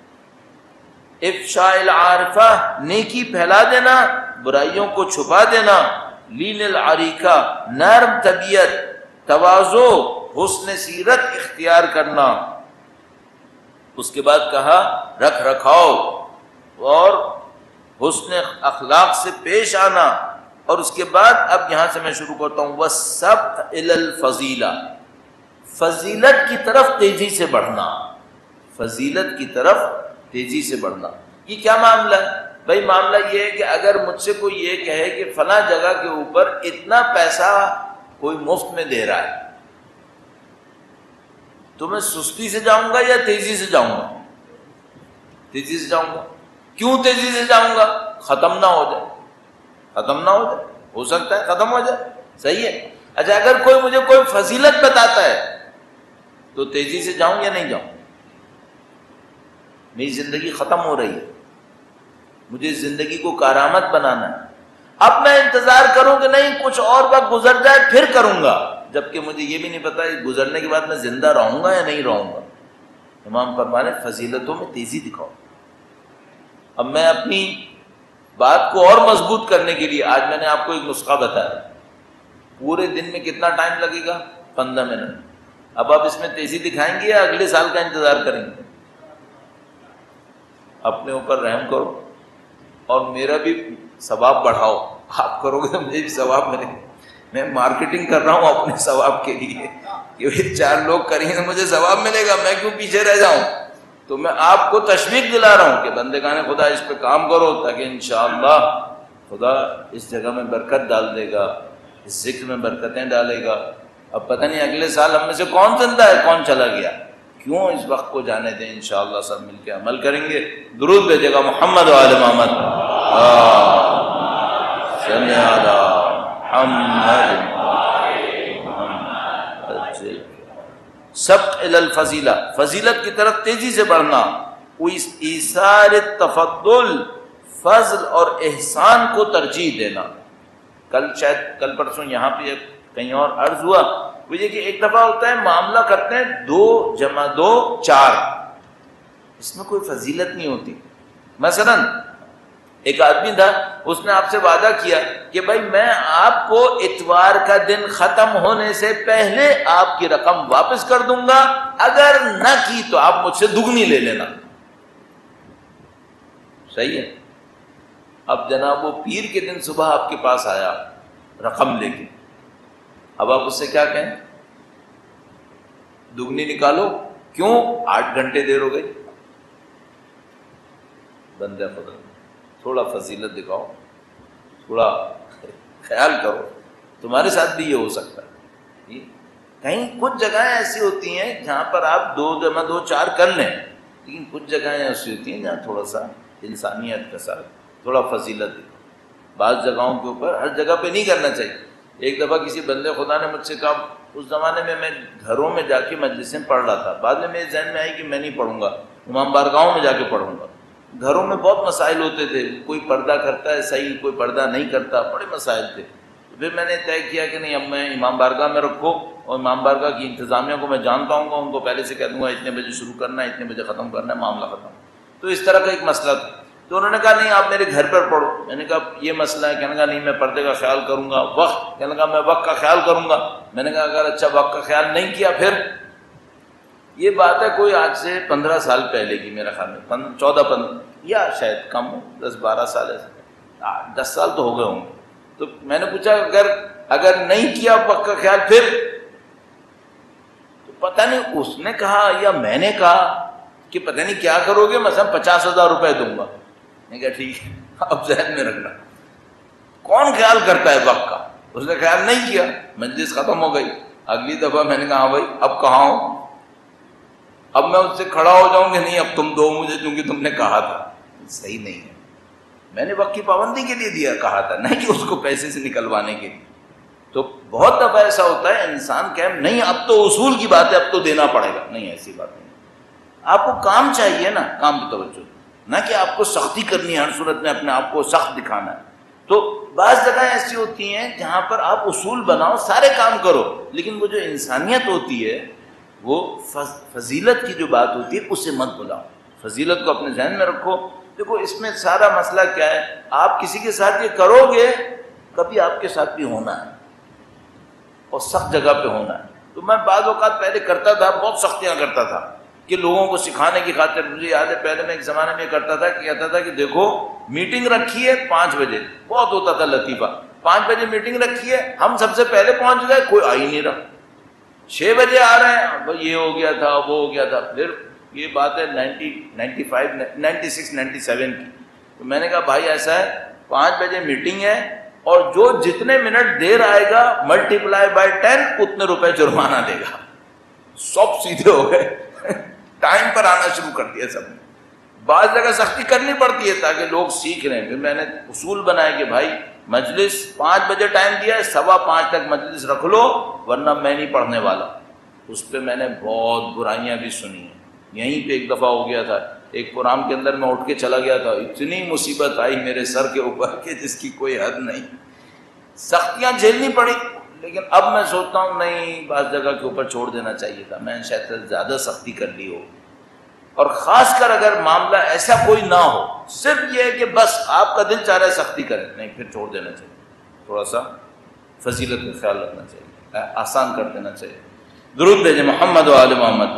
افشاء العارفہ نیکی پھیلا دینا، برائیوں کو چھپا دینا، لین العریکہ نرم طبیعت، تواضع، حسن سیرت اختیار کرنا. اس کے بعد کہا رکھ رکھاؤ اور حسن اخلاق سے پیش آنا. اور اس کے بعد اب یہاں سے میں شروع کرتا ہوں، وَالسَّبْقُ إِلَى الْفَضِيلَةِ، فضیلت کی طرف تیزی سے بڑھنا، فضیلت کی طرف تیزی سے بڑھنا. یہ کیا معاملہ ہے؟ بھائی معاملہ یہ ہے کہ اگر مجھ سے کوئی یہ کہے کہ فلاں جگہ کے اوپر اتنا پیسہ کوئی مفت میں دے رہا ہے تو میں سستی سے جاؤں گا یا تیزی سے جاؤں گا؟ تیزی سے جاؤں گا. کیوں تیزی سے جاؤں گا؟ ختم نہ ہو جائے، ختم نہ ہو جائے، ہو سکتا ہے ختم ہو جائے. صحیح ہے. اچھا اگر کوئی مجھے کوئی فضیلت بتاتا ہے تو تیزی سے جاؤں یا نہیں جاؤں؟ میری زندگی ختم ہو رہی ہے، مجھے زندگی کو کارآمد بنانا ہے. اب میں انتظار کروں کہ نہیں کچھ اور وقت گزر جائے پھر کروں گا، جبکہ مجھے یہ بھی نہیں پتا گزرنے کے بعد میں زندہ رہوں گا یا نہیں رہوں گا. امام فرمانے فضیلتوں میں تیزی دکھاؤ. اب میں اپنی بات کو اور مضبوط کرنے کے لیے آج میں نے آپ کو ایک نسخہ بتایا. پورے دن میں کتنا ٹائم لگے گا؟ پندرہ منٹ. اب آپ اس میں تیزی دکھائیں گے یا اگلے سال کا انتظار کریں گے؟ اپنے اوپر رحم کرو اور میرا بھی ثواب بڑھاؤ. آپ کرو گے تو مجھے بھی ثواب ملے گا. میں مارکیٹنگ کر رہا ہوں اپنے ثواب کے لیے کہ یہ چار لوگ کریں گے مجھے ثواب ملے گا، میں کیوں پیچھے رہ جاؤں؟ تو میں آپ کو تشویق دلا رہا ہوں کہ بندگان خدا اس پہ کام کرو، تاکہ انشاءاللہ خدا اس جگہ میں برکت ڈال دے گا، اس ذکر میں برکتیں ڈالے گا۔ اب پتہ نہیں اگلے سال ہم میں سے کون زندہ ہے کون چلا گیا، کیوں اس وقت کو جانے دیں، انشاءاللہ سب مل کے عمل کریں گے۔ درود بھیجے گا محمد و آل محمد، صلی علی محمد۔ سبق الی الفضیلہ، فضیلت کی طرف تیزی سے بڑھنا، ایثار التفضل، فضل اور احسان کو ترجیح دینا۔ کل شاید کل پرسوں یہاں پہ کہیں اور عرض ہوا، وہ یہ کہ ایک دفعہ ہوتا ہے معاملہ کرتے ہیں دو جمع دو چار، اس میں کوئی فضیلت نہیں ہوتی۔ مثلا ایک آدمی تھا، اس نے آپ سے وعدہ کیا کہ بھائی میں آپ کو اتوار کا دن ختم ہونے سے پہلے آپ کی رقم واپس کر دوں گا، اگر نہ کی تو آپ مجھ سے دگنی لے لینا۔ صحیح ہے؟ اب جناب وہ پیر کے دن صبح آپ کے پاس آیا رقم لے کے، اب آپ اس سے کیا کہیں؟ دگنی نکالو، کیوں؟ آٹھ گھنٹے دیر ہو گئی۔ بندہ خدا تھوڑا فضیلت دکھاؤ، تھوڑا خیال کرو، تمہارے ساتھ بھی یہ ہو سکتا ہے۔ کہیں کچھ جگہیں ایسی ہوتی ہیں جہاں پر آپ دو جمع دو چار کر لیں، لیکن کچھ جگہیں ایسی ہوتی ہیں جہاں تھوڑا سا انسانیت کے ساتھ تھوڑا فضیلت دکھاؤ۔ بعض جگہوں کے اوپر ہر جگہ پہ نہیں کرنا چاہیے۔ ایک دفعہ کسی بندے خدا نے مجھ سے کہا، اس زمانے میں میں گھروں میں جا کے مجلسیں پڑھ رہا تھا، بعد میں میرے ذہن میں آئی کہ میں نہیں پڑھوں گا، امام بارگاہوں میں جا کے پڑھوں گا۔ گھروں میں بہت مسائل ہوتے تھے، کوئی پردہ کرتا ہے صحیح، کوئی پردہ نہیں کرتا، بڑے مسائل تھے۔ تو پھر میں نے طے کیا کہ نہیں، اب میں امام بارگاہ میں رکھو، اور امام بارگاہ کی انتظامیہ کو میں جانتا ہوں گا، ان کو پہلے سے کہہ دوں گا اتنے بجے شروع کرنا ہے، اتنے بجے ختم کرنا ہے، معاملہ ختم۔ تو اس طرح کا ایک مسئلہ تھا، تو انہوں نے کہا نہیں آپ میرے گھر پر پڑھو۔ میں نے کہا یہ مسئلہ ہے، کہنے کا نہیں میں پردے کا خیال کروں گا۔ وقت، کہنے کا میں وقت کا خیال کروں گا۔ میں نے کہا اگر اچھا وقت کا خیال نہیں کیا پھر؟ یہ بات ہے کوئی آج سے پندرہ سال پہلے کی، میرا خیال میں چودہ پندرہ یا شاید کم ہو، دس بارہ سال ہے، دس سال تو ہو گئے ہوں گے۔ تو میں نے پوچھا اگر اگر نہیں کیا وقت کا خیال پھر؟ تو پتہ نہیں اس نے کہا یا میں نے کہا کہ پتہ نہیں کیا کرو گے، مثلا پچاس ہزار روپے دوں گا۔ میں کہا ٹھیک ہے، اب ذہن میں رکھنا کون خیال کرتا ہے وقت کا۔ اس نے خیال نہیں کیا، مجلس ختم ہو گئی۔ اگلی دفعہ میں نے کہا ہاں بھائی اب کہاں ہوں، اب میں اس سے کھڑا ہو جاؤں گی نہیں اب تم دو مجھے کیونکہ تم نے کہا تھا۔ صحیح نہیں ہے، میں نے وقت کی پابندی کے لیے دیا کہا تھا، نہیں کہ اس کو پیسے سے نکلوانے کے لیے۔ تو بہت دفعہ ایسا ہوتا ہے انسان کہ نہیں اب تو اصول کی بات ہے، اب تو دینا پڑے گا۔ نہیں، ایسی بات نہیں، آپ کو کام چاہیے نا، کام پہ توجہ، نہ کہ آپ کو سختی کرنی ہے، ہر صورت میں اپنے آپ کو سخت دکھانا ہے۔ تو بعض جگہیں ایسی ہوتی ہیں جہاں پر آپ اصول بناؤ، سارے کام کرو، لیکن وہ جو انسانیت ہوتی ہے، وہ فضیلت کی جو بات ہوتی ہے اسے مت بلاؤ، فضیلت کو اپنے ذہن میں رکھو۔ دیکھو اس میں سارا مسئلہ کیا ہے، آپ کسی کے ساتھ یہ کرو گے کبھی آپ کے ساتھ بھی ہونا ہے، اور سخت جگہ پہ ہونا ہے۔ تو میں بعض اوقات پہلے کرتا تھا، بہت سختیاں کرتا تھا کہ لوگوں کو سکھانے کی خاطر۔ مجھے یاد ہے پہلے میں ایک زمانے میں کرتا تھا کہ کہتا تھا کہ دیکھو میٹنگ رکھی ہے پانچ بجے، بہت ہوتا تھا لطیفہ، پانچ بجے میٹنگ رکھی ہے، ہم سب سے پہلے پہنچ گئے، کوئی آ ہی نہیں رہا، چھ بجے آ رہے ہیں، یہ ہو گیا تھا وہ ہو گیا تھا۔ پھر یہ بات ہے ninety ninety five ninety six ninety seven کی، تو میں نے کہا بھائی ایسا ہے پانچ بجے میٹنگ ہے، اور جو جتنے منٹ دیر آئے گا ملٹی پلائی بائی ٹین اتنے روپے جرمانہ دے گا۔ سب سیدھے ہو گئے، ٹائم پر آنا شروع کر دیا سب نے۔ بعض جگہ سختی کرنی پڑتی ہے تاکہ لوگ سیکھ لیں۔ پھر میں نے اصول بنائے کہ بھائی مجلس پانچ بجے ٹائم دیا ہے، سوا پانچ تک مجلس رکھ لو ورنہ میں نہیں پڑھنے والا۔ اس پہ میں نے بہت برائیاں بھی سنی ہیں۔ یہیں پہ ایک دفعہ ہو گیا تھا، ایک پروگرام کے اندر میں اٹھ کے چلا گیا تھا، اتنی مصیبت آئی میرے سر کے اوپر کہ جس کی کوئی حد نہیں، سختیاں جھیلنی پڑی۔ لیکن اب میں سوچتا ہوں نہیں، بعض جگہ کے اوپر چھوڑ دینا چاہیے تھا، میں شاید زیادہ سختی کر لی ہو۔ اور خاص کر اگر معاملہ ایسا کوئی نہ ہو، صرف یہ ہے کہ بس آپ کا دل چاہ رہا ہے سختی کریں، نہیں پھر چھوڑ دینا چاہیے، تھوڑا سا فضیلت کا خیال رکھنا چاہیے، آسان کر دینا چاہیے۔ درود بھیجیں محمد و آل محمد،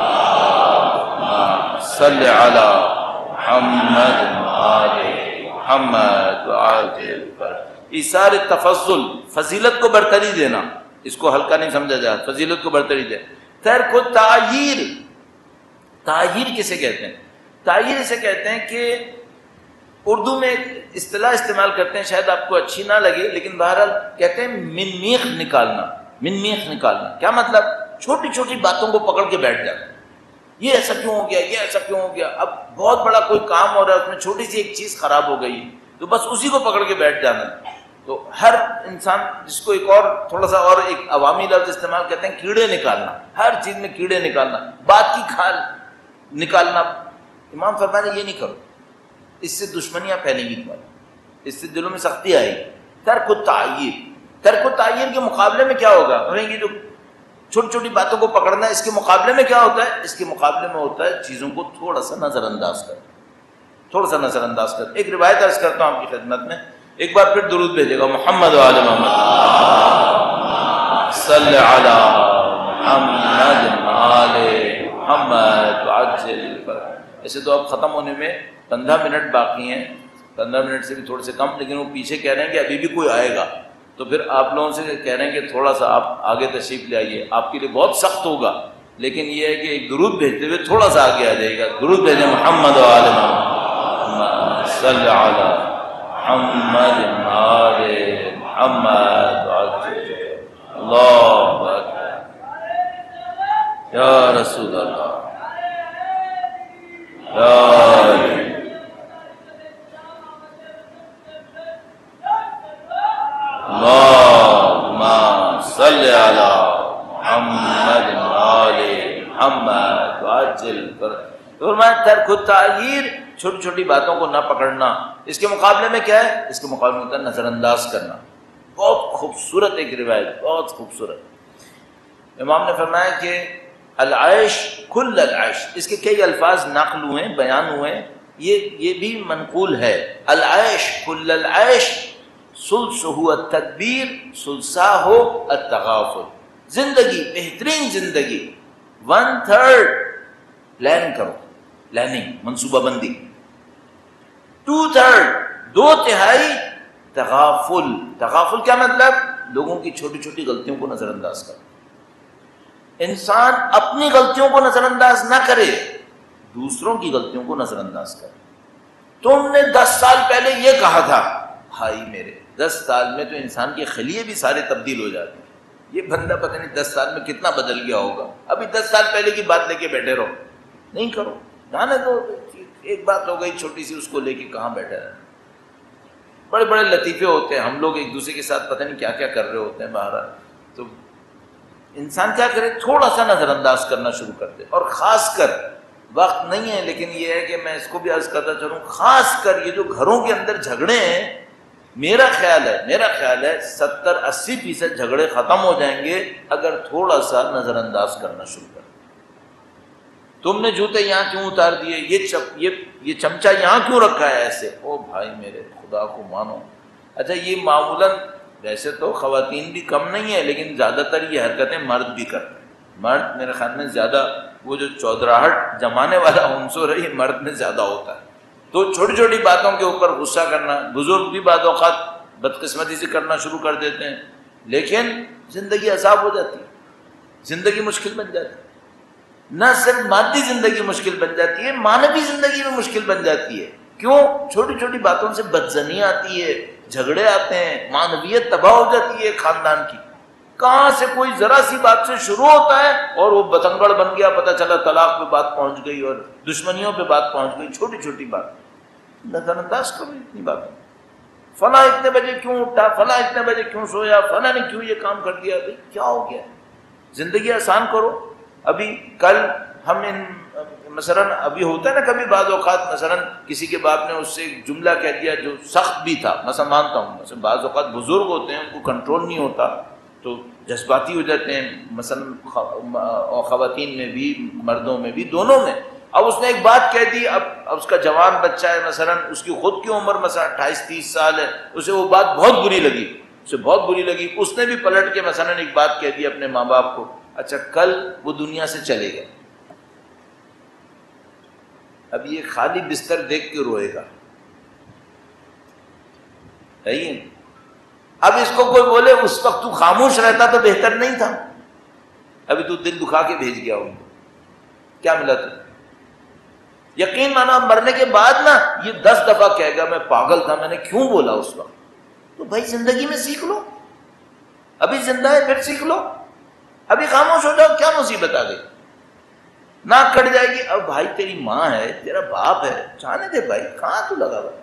صلی علی محمد و آل محمد و آل ایثار تفضل، فضیلت کو برتری دینا، اس کو ہلکا نہیں سمجھا جائے، فضیلت کو برتری دے. ترک تعییر، تعییر کسے کہتے ہیں؟ تعییر اسے کہتے ہیں کہ اردو میں اصطلاح استعمال کرتے ہیں، شاید آپ کو اچھی نہ لگے لیکن بہرحال کہتے ہیں من میخ نکالنا. من میخ نکالنا کیا مطلب؟ چھوٹی چھوٹی باتوں کو پکڑ کے بیٹھ جانا، یہ ایسا کیوں ہو گیا، یہ ایسا کیوں ہو گیا. اب بہت بڑا کوئی کام ہو رہا ہے، اس میں چھوٹی سی ایک چیز خراب ہو گئی تو بس اسی کو پکڑ کے بیٹھ جانا. تو ہر انسان، جس کو ایک اور تھوڑا سا اور ایک عوامی لفظ استعمال کرتے ہیں کیڑے نکالنا، ہر چیز میں کیڑے نکالنا، بات کی کھال نکالنا. امام فرماتے ہیں یہ نہیں کرو، اس سے دشمنیاں پھیلیں گی تمہاری، اس سے دلوں میں سختی آئے گی. ترک التعییر، ترک التعییر کے مقابلے میں کیا ہوگا؟ یہ جو چھوٹی چھوٹی باتوں کو پکڑنا ہے، اس کے مقابلے میں کیا ہوتا ہے؟ اس کے مقابلے میں ہوتا ہے چیزوں کو تھوڑا سا نظر انداز کر، تھوڑا سا نظر انداز کر. ایک روایت عرض کرتا ہوں آپ کی خدمت میں، ایک بار پھر درود بھیجے گا محمد و آل محمد صلی علی محمد آل محمد عجل. ایسے تو اب ختم ہونے میں پندرہ منٹ باقی ہیں، پندرہ منٹ سے بھی تھوڑے سے کم، لیکن وہ پیچھے کہہ رہے ہیں کہ ابھی بھی کوئی آئے گا، تو پھر آپ لوگوں سے کہہ رہے ہیں کہ تھوڑا سا آپ آگے تشریف لے آئیے. آپ کے لیے بہت سخت ہوگا لیکن یہ ہے کہ ایک درود بھیجتے ہوئے تھوڑا سا آگے آ جائے گا. درود بھیجیں محمد و آل محمد صلی علی محمد آل محمد اللہ اکبر یا رسول اللہ یا اللہم صلی علی محمد آل محمد عجل. فرمایا ترک التعییر، چھوٹی چھوٹی باتوں کو نہ پکڑنا. اس کے مقابلے میں کیا ہے؟ اس کے مقابلے میں ہوتا ہے نظر انداز کرنا. بہت خوبصورت ایک روایت، بہت خوبصورت. امام نے فرمایا کہ العیش کل العیش، اس کے کئی الفاظ نقل ہوئے، بیان ہوئے، یہ یہ بھی منقول ہے. العیش کل العیش سلسہ التدبیر سلساہ التغافل. زندگی، بہترین زندگی، ون تھرڈ پلان کرو، پلاننگ، منصوبہ بندی. ٹو تھرڈ، دو تہائی تغافل. تغافل کیا مطلب؟ لوگوں کی چھوٹی چھوٹی غلطیوں کو نظر انداز کرو. انسان اپنی غلطیوں کو نظر انداز نہ کرے، دوسروں کی غلطیوں کو نظر انداز کرے. تم نے دس سال پہلے یہ کہا تھا، بھائی میرے دس سال میں تو انسان کے خلیے بھی سارے تبدیل ہو جاتے ہیں. یہ بندہ پتہ نہیں دس سال میں کتنا بدل گیا ہوگا، ابھی دس سال پہلے کی بات لے کے بیٹھے رہو. نہیں کرو، جانے دو. ایک بات ہو گئی چھوٹی سی، اس کو لے کے کہاں بیٹھے رہے. بڑے بڑے لطیفے ہوتے ہیں، ہم لوگ ایک دوسرے کے ساتھ پتہ نہیں کیا کیا کر رہے ہوتے ہیں باہر. تو انسان کیا کرے؟ تھوڑا سا نظر انداز کرنا شروع کر دے. اور خاص کر وقت نہیں ہے لیکن یہ ہے کہ میں اس کو بھی عرض کرتا چلوں، خاص کر یہ جو گھروں کے اندر جھگڑے ہیں، میرا خیال ہے میرا خیال ہے ستر اسی فیصد جھگڑے ختم ہو جائیں گے اگر تھوڑا سا نظر انداز کرنا شروع کر. تم نے جوتے یہاں کیوں اتار دیے، یہ چپ یہ یہ چمچہ یہاں کیوں رکھا ہے ایسے؟ او بھائی میرے، خدا کو مانو. اچھا یہ معمولاً، ویسے تو خواتین بھی کم نہیں ہے لیکن زیادہ تر یہ حرکتیں مرد بھی کرتے ہیں. مرد میرے خیال میں زیادہ، وہ جو چودراہٹ جمانے والا عنصر ہے یہ مرد میں زیادہ ہوتا ہے. تو چھوٹی چھوٹی باتوں کے اوپر غصہ کرنا، بزرگ بھی بعض اوقات بدقسمتی سے کرنا شروع کر دیتے ہیں، لیکن زندگی عذاب ہو جاتی ہے، زندگی مشکل بن جاتی ہے. نہ صرف مادی زندگی مشکل بن جاتی ہے، معنوی زندگی بھی مشکل بن جاتی ہے. کیوں؟ چھوٹی چھوٹی باتوں سے بدزنی آتی ہے، جھگڑے آتے ہیں، معنویت تباہ ہو جاتی ہے خاندان کی. کہاں سے کوئی ذرا سی بات سے شروع ہوتا ہے اور وہ بتنگڑ بن گیا، پتہ چلا طلاق پہ بات پہنچ گئی اور دشمنیوں پہ بات پہنچ گئی. چھوٹی چھوٹی بات نظر انداز کرو. اتنی باتیں، فلاں اتنے بجے کیوں اٹھا، فلاں اتنے بجے کیوں سویا، فلاں نے کیوں یہ کام کر دیا. بھائی کیا ہو گیا؟ زندگی آسان کرو. ابھی کل ہم ان مثلاً ابھی ہوتا ہے نا کبھی بعض اوقات مثلاً کسی کے باپ نے اس سے ایک جملہ کہہ دیا جو سخت بھی تھا، مثلا مانتا ہوں مثلا بعض اوقات بزرگ ہوتے ہیں ان کو کنٹرول نہیں ہوتا تو جذباتی ہو جاتے ہیں، مثلا خواتین میں بھی مردوں میں بھی، دونوں میں. اب اس نے ایک بات کہہ دی، اب اب اس کا جوان بچہ ہے، مثلا اس کی خود کی عمر مثلا اٹھائیس تیس سال ہے، اسے وہ بات بہت بری لگی، اسے بہت بری لگی. اس نے بھی پلٹ کے مثلا ایک بات کہہ دی اپنے ماں باپ کو. اچھا کل وہ دنیا سے چلے گئے، اب یہ خالی بستر دیکھ کے روئے گا. اب اس کو کوئی بولے اس وقت تو خاموش رہتا تو بہتر نہیں تھا، ابھی تو دل دکھا کے بھیج گیا ان کو، کیا ملا تجھے؟ یقین مانا مرنے کے بعد نا یہ دس دفعہ کہے گا میں پاگل تھا، میں نے کیوں بولا اس وقت۔ تو بھائی زندگی میں سیکھ لو، ابھی زندہ ہے پھر سیکھ لو، ابھی خاموش ہو جاؤ، کیا مصیبت آ گئی؟ ناک کٹ جائے گی، اب بھائی تیری ماں ہے، تیرا باپ ہے، جانے دے بھائی، کہاں تو لگا ہوا۔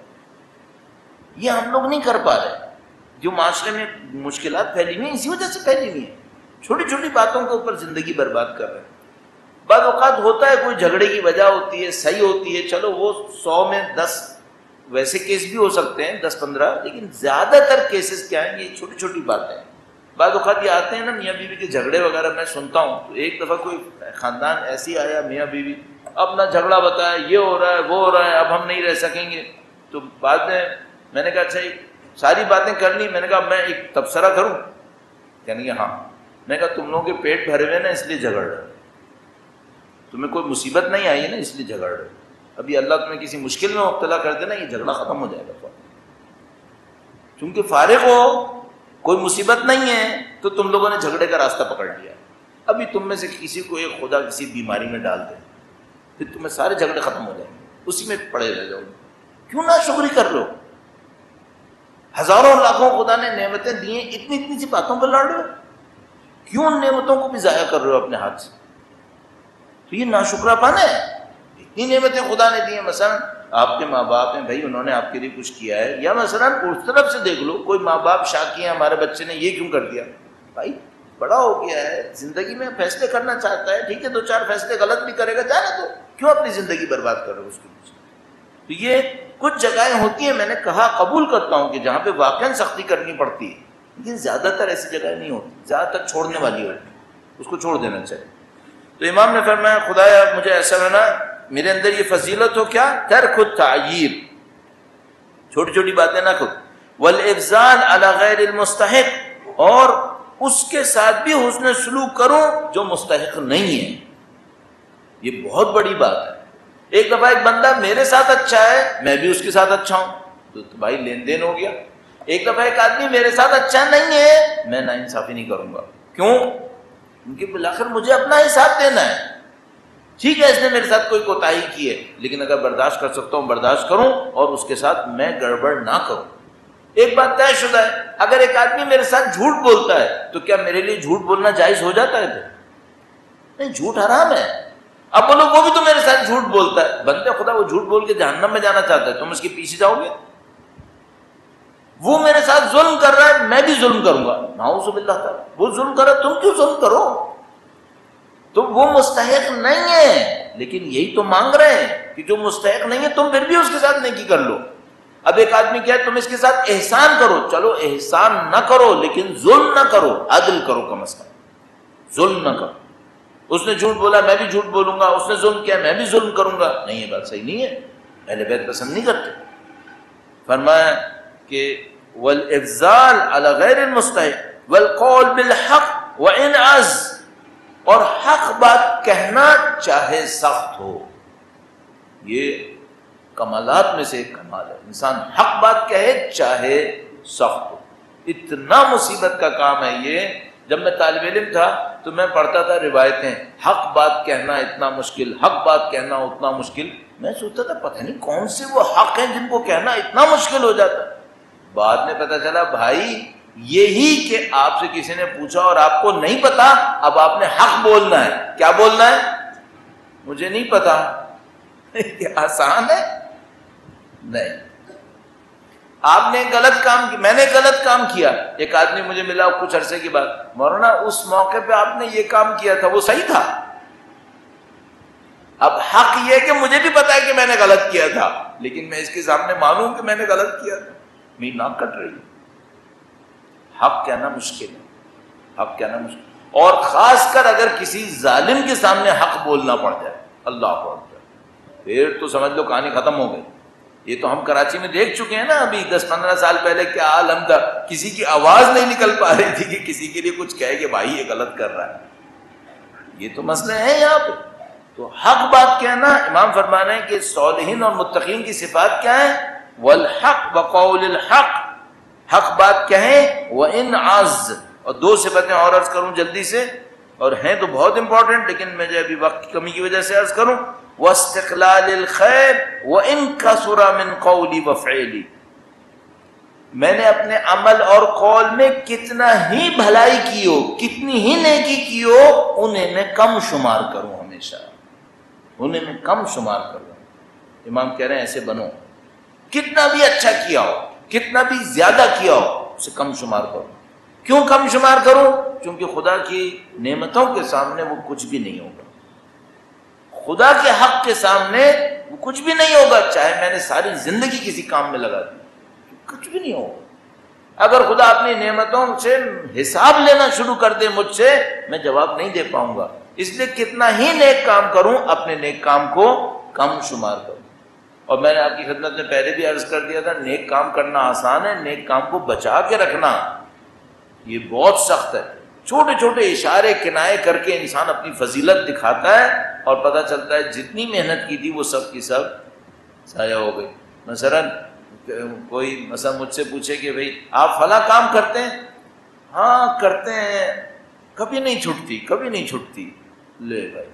یہ ہم لوگ نہیں کر پا رہے، جو معاشرے میں مشکلات پھیلی ہوئی ہیں اسی وجہ سے پھیلی ہوئی ہیں، چھوٹی چھوٹی باتوں کے اوپر زندگی برباد کر رہے ہیں۔ بعض اوقات ہوتا ہے کوئی جھگڑے کی وجہ ہوتی ہے، صحیح ہوتی ہے، چلو وہ سو میں دس ویسے کیس بھی ہو سکتے ہیں، دس پندرہ، لیکن زیادہ تر کیسز کیا ہیں، یہ چھوٹی چھوٹی باتیں ہیں۔ بعض اوقات یہ آتے ہیں نا میاں بیوی کے جھگڑے وغیرہ، میں سنتا ہوں تو ایک دفعہ کوئی خاندان ایسی آیا میاں بیوی، اپنا جھگڑا بتایا، یہ ہو رہا ہے وہ ہو رہا ہے، اب ہم نہیں رہ سکیں گے۔ تو بعد میں میں نے کہا اچھا ساری باتیں کر لی، میں نے کہا میں ایک تبصرہ کروں؟ کہنے کہ ہاں۔ میں نے کہا تم لوگوں کے پیٹ بھرے ہوئے نا اس لیے جھگڑ رہے، تمہیں کوئی مصیبت نہیں آئی ہے نا اس لیے جھگڑ رہے، ابھی اللہ تمہیں کسی مشکل میں مبتلا کر دینا یہ جھگڑا ختم ہو جائے گا، چونکہ فارغ ہو کوئی مصیبت نہیں ہے تو تم لوگوں نے جھگڑے کا راستہ پکڑ لیا۔ ابھی تم میں سے کسی کو ایک خدا کسی بیماری میں ڈال دے پھر تمہیں سارے جھگڑے ختم ہو جائیں گے، اسی میں پڑے رہ جاؤ گے۔ کیوں نہ شکری کر لو؟ ہزاروں لاکھوں خدا نے نعمتیں دی ہیں، اتنی اتنی سی باتوں پر لڑ رہے ہو، کیوں ان نعمتوں کو بھی ضائع کر رہے ہو اپنے ہاتھ سے؟ تو یہ ناشکرا پن ہے۔ اتنی نعمتیں خدا نے دی ہیں، مثلا آپ کے ماں باپ ہیں بھائی، انہوں نے آپ کے لیے کچھ کیا ہے، یا مثلا اس طرف سے دیکھ لو کوئی ماں باپ شاکی ہیں ہمارے بچے نے یہ کیوں کر دیا، بھائی بڑا ہو گیا ہے، زندگی میں فیصلے کرنا چاہتا ہے، ٹھیک ہے دو چار فیصلے غلط بھی کرے گا، جانے دو، کیوں اپنی زندگی برباد کر رہے ہو اس کے پیچھے؟ تو یہ کچھ جگہیں ہوتی ہیں، میں نے کہا قبول کرتا ہوں کہ جہاں پہ واقعاً سختی کرنی پڑتی ہے، لیکن زیادہ تر ایسی جگہیں نہیں ہوتی، زیادہ تر چھوڑنے والی ہوتی ہے، اس کو چھوڑ دینا چاہیے۔ تو امام نے فرمایا خدایا مجھے ایسا بنا میرے اندر یہ فضیلت ہو، کیا؟ ترک التعییر، چھوٹی چھوٹی باتیں نہ کرو، والافضال علی غیر المستحق، اور اس کے ساتھ بھی حسن سلوک کرو جو مستحق نہیں ہے۔ یہ بہت بڑی بات ہے۔ ایک دفعہ ایک بندہ میرے ساتھ اچھا ہے، میں بھی اس کے ساتھ اچھا ہوں، تو بھائی لین دین ہو گیا۔ ایک دفعہ ایک آدمی میرے ساتھ اچھا نہیں ہے، میں ناانصافی نہیں کروں گا، کیوں؟ کیونکہ بالآخر مجھے اپنا ہی ساتھ دینا ہے۔ ٹھیک ہے اس نے میرے ساتھ کوئی کوتاہی کی ہے، لیکن اگر برداشت کر سکتا ہوں برداشت کروں، اور اس کے ساتھ میں گڑبڑ نہ کروں۔ ایک بات طے شدہ ہے، اگر ایک آدمی میرے ساتھ جھوٹ بولتا ہے تو کیا میرے لیے جھوٹ بولنا جائز ہو جاتا ہے؟ نہیں، جھوٹ حرام ہے۔ اب بولو وہ بھی تو میرے ساتھ جھوٹ بولتا ہے، بندے خدا وہ جھوٹ بول کے جہنم میں جانا چاہتا ہے، تم اس کے پیچھے جاؤ گے؟ وہ میرے ساتھ ظلم کر رہا ہے، میں بھی ظلم کروں گا، نعوذ باللہ تعالیٰ۔ وہ ظلم کر رہا ہے، تم کیوں ظلم کرو؟ تو وہ مستحق نہیں ہے، لیکن یہی تو مانگ رہے ہیں کہ جو مستحق نہیں ہے تم پھر بھی اس کے ساتھ نیکی کر لو۔ اب ایک آدمی کہے تم اس کے ساتھ احسان کرو، چلو احسان نہ کرو لیکن ظلم نہ کرو، عدل کرو، کم از کم ظلم نہ کرو۔ اس نے جھوٹ بولا میں بھی جھوٹ بولوں گا، اس نے ظلم کیا میں بھی ظلم کروں گا، نہیں یہ بات صحیح نہیں ہے، اہل بیت پسند نہیں کرتے۔ فرمایا کہ والافضال علی غیر المستحق والقول بالحق وان عز، اور حق بات کہنا چاہے سخت ہو۔ یہ کمالات میں سے ایک کمال ہے، انسان حق بات کہے چاہے سخت ہو۔ اتنا مصیبت کا کام ہے یہ۔ جب میں طالب علم تھا تو میں پڑھتا تھا روایتیں، حق بات کہنا اتنا مشکل، حق بات کہنا اتنا مشکل، میں سوچتا تھا پتہ نہیں کون سے وہ حق ہیں جن کو کہنا اتنا مشکل ہو جاتا۔ بعد میں پتہ چلا بھائی یہی کہ آپ سے کسی نے پوچھا اور آپ کو نہیں پتا، اب آپ نے حق بولنا ہے۔ کیا بولنا ہے؟ مجھے نہیں پتا۔ یہ آسان ہے؟ نہیں۔ آپ نے غلط کام کیا، میں نے غلط کام کیا، ایک آدمی مجھے ملا کچھ عرصے کے بعد، مولانا اس موقع پہ آپ نے یہ کام کیا تھا وہ صحیح تھا۔ اب حق یہ کہ مجھے بھی پتا ہے کہ میں نے غلط کیا تھا، لیکن میں اس کے سامنے مانوں کہ میں نے غلط کیا تھا، میری ناک کٹ رہی ہے۔ حق کہنا مشکل ہے، حق کہنا مشکل، اور خاص کر اگر کسی ظالم کے سامنے حق بولنا پڑ جائے، اللہ اکبر، پھر تو سمجھ لو کہانی ختم ہو گئی۔ یہ تو ہم کراچی میں دیکھ چکے ہیں نا، ابھی دس پندرہ سال پہلے کیا عالم تھا، کسی کی آواز نہیں نکل پا رہی تھی کہ کسی کے لیے کچھ کہے کہ بھائی یہ غلط کر رہا ہے۔ یہ تو مسئلے ہیں یہاں پہ۔ تو حق بات کہنا، امام فرما رہے ہیں کہ صالحین اور متقین کی صفات کیا ہیں؟ والحق وقول الحق، حق بات کہیں، وَإِنْ عَزْ، اور دو صفتیں اور عرض کروں جلدی سے، اور ہیں تو بہت امپورٹنٹ، لیکن میں جو ابھی وقت کی کمی کی وجہ سے عرض کروں، وَاسْتِقْلَالِ الْخَيْرِ وَإِنْ كَثُرَ مِنْ قَوْلِ وَفْعِلِ، میں نے اپنے عمل اور قول میں کتنا ہی بھلائی کی ہو، کتنی ہی نیکی کی ہو، انہیں میں کم شمار کروں، ہمیشہ انہیں میں کم شمار کروں۔ امام کہہ رہے ہیں ایسے بنو، کتنا بھی اچھا کیا ہو، کتنا بھی زیادہ کیا ہو، اسے کم شمار کرو۔ کیوں کم شمار کروں؟ کیونکہ خدا کی نعمتوں کے سامنے وہ کچھ بھی نہیں ہوگا، خدا کے حق کے سامنے وہ کچھ بھی نہیں ہوگا، چاہے میں نے ساری زندگی کسی کام میں لگا دی، کچھ بھی نہیں ہوگا۔ اگر خدا اپنی نعمتوں سے حساب لینا شروع کر دے مجھ سے، میں جواب نہیں دے پاؤں گا۔ اس لیے کتنا ہی نیک کام کروں، اپنے نیک کام کو کم شمار کروں۔ اور میں نے آپ کی خدمت میں پہلے بھی عرض کر دیا تھا، نیک کام کرنا آسان ہے، نیک کام کو بچا کے رکھنا یہ بہت سخت ہے۔ چھوٹے چھوٹے اشارے کنائے کر کے انسان اپنی فضیلت دکھاتا ہے، اور پتہ چلتا ہے جتنی محنت کی تھی وہ سب کی سب ضائع ہو گئی۔ مثلاً کوئی مثلا مجھ سے پوچھے کہ بھئی آپ فلاں کام کرتے ہیں؟ ہاں کرتے ہیں، کبھی نہیں چھٹتی، کبھی نہیں چھٹتی۔ لے بھائی